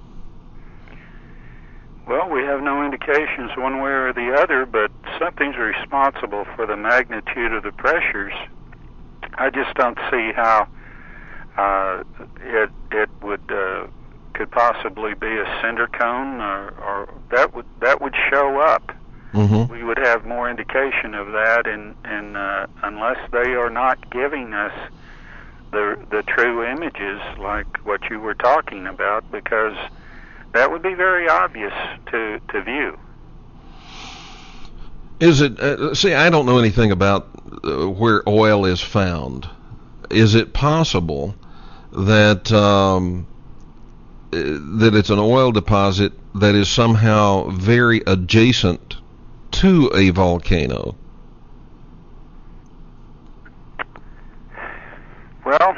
C: Well, we have no indications one way or the other, but something's responsible for the magnitude of the pressures. I just don't see how uh, it it would uh, could possibly be a cinder cone, or, or that would that would show up.
B: Mm-hmm.
C: We would have more indication of that, and and uh, unless they are not giving us the the true images like what you were talking about, because that would be very obvious to to view.
B: Is it? Uh, see, I don't know anything about uh, where oil is found. Is it possible that um, uh, that it's an oil deposit that is somehow very adjacent to a volcano?
C: Well,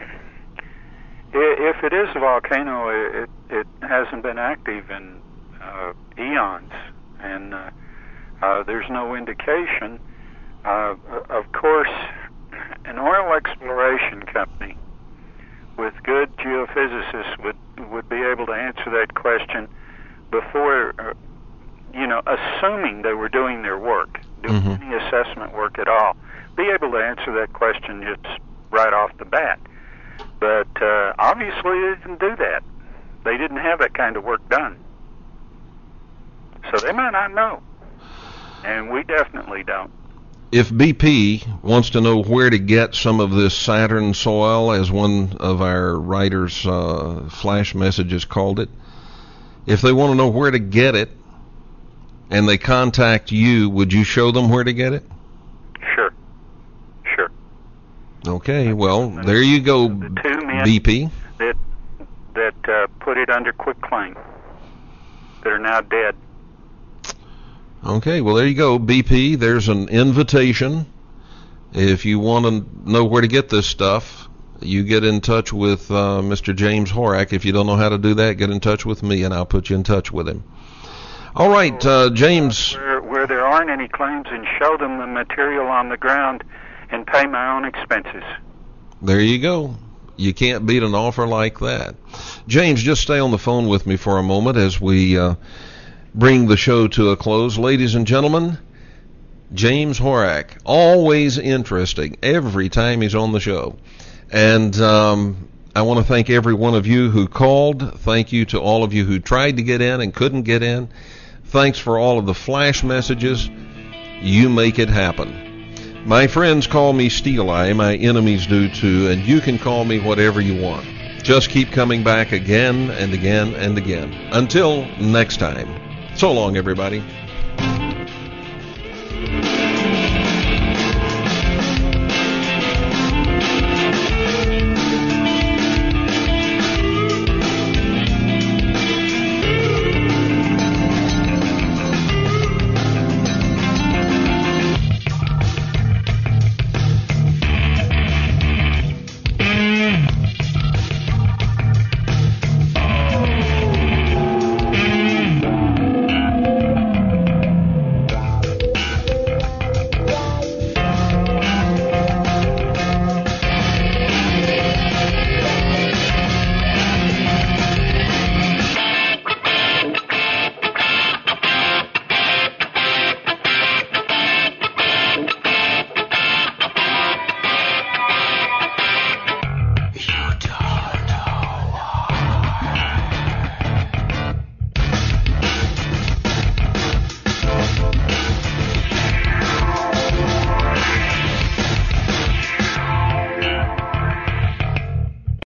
C: if it is a volcano, it it hasn't been active in uh, eons, and uh, uh, there's no indication. Uh, of course, an oil exploration company with good geophysicists would would be able to answer that question before, uh, you know, assuming they were doing their work, doing
B: Mm-hmm.
C: any assessment work at all, be able to answer that question just right off the bat. But uh, obviously they didn't do that. They didn't have that kind of work done. So they might not know. And we definitely don't.
B: If B P wants to know where to get some of this Saturn soil, as one of our writers' uh, flash messages called it, if they want to know where to get it and they contact you, would you show them where to get it?
C: Sure. Sure.
B: Okay, well, there you go,
C: The two men
B: B P.
C: that, that uh, put it under quitclaim that are now dead.
B: Okay, well, there you go, B P. There's an invitation. If you want to know where to get this stuff, you get in touch with uh, Mister James Horak. If you don't know how to do that, get in touch with me, and I'll put you in touch with him. All right, uh, James.
C: Where, where there aren't any claims, and show them the material on the ground and pay my own expenses.
B: There you go. You can't beat an offer like that. James, just stay on the phone with me for a moment as we uh, bring the show to a close. Ladies and gentlemen, James Horak, always interesting every time he's on the show. And um, I want to thank every one of you who called. Thank you to all of you who tried to get in and couldn't get in. Thanks for all of the flash messages. You make it happen. My friends call me Steel Eye, my enemies do too, and you can call me whatever you want. Just keep coming back again and again and again. Until next time. So long, everybody.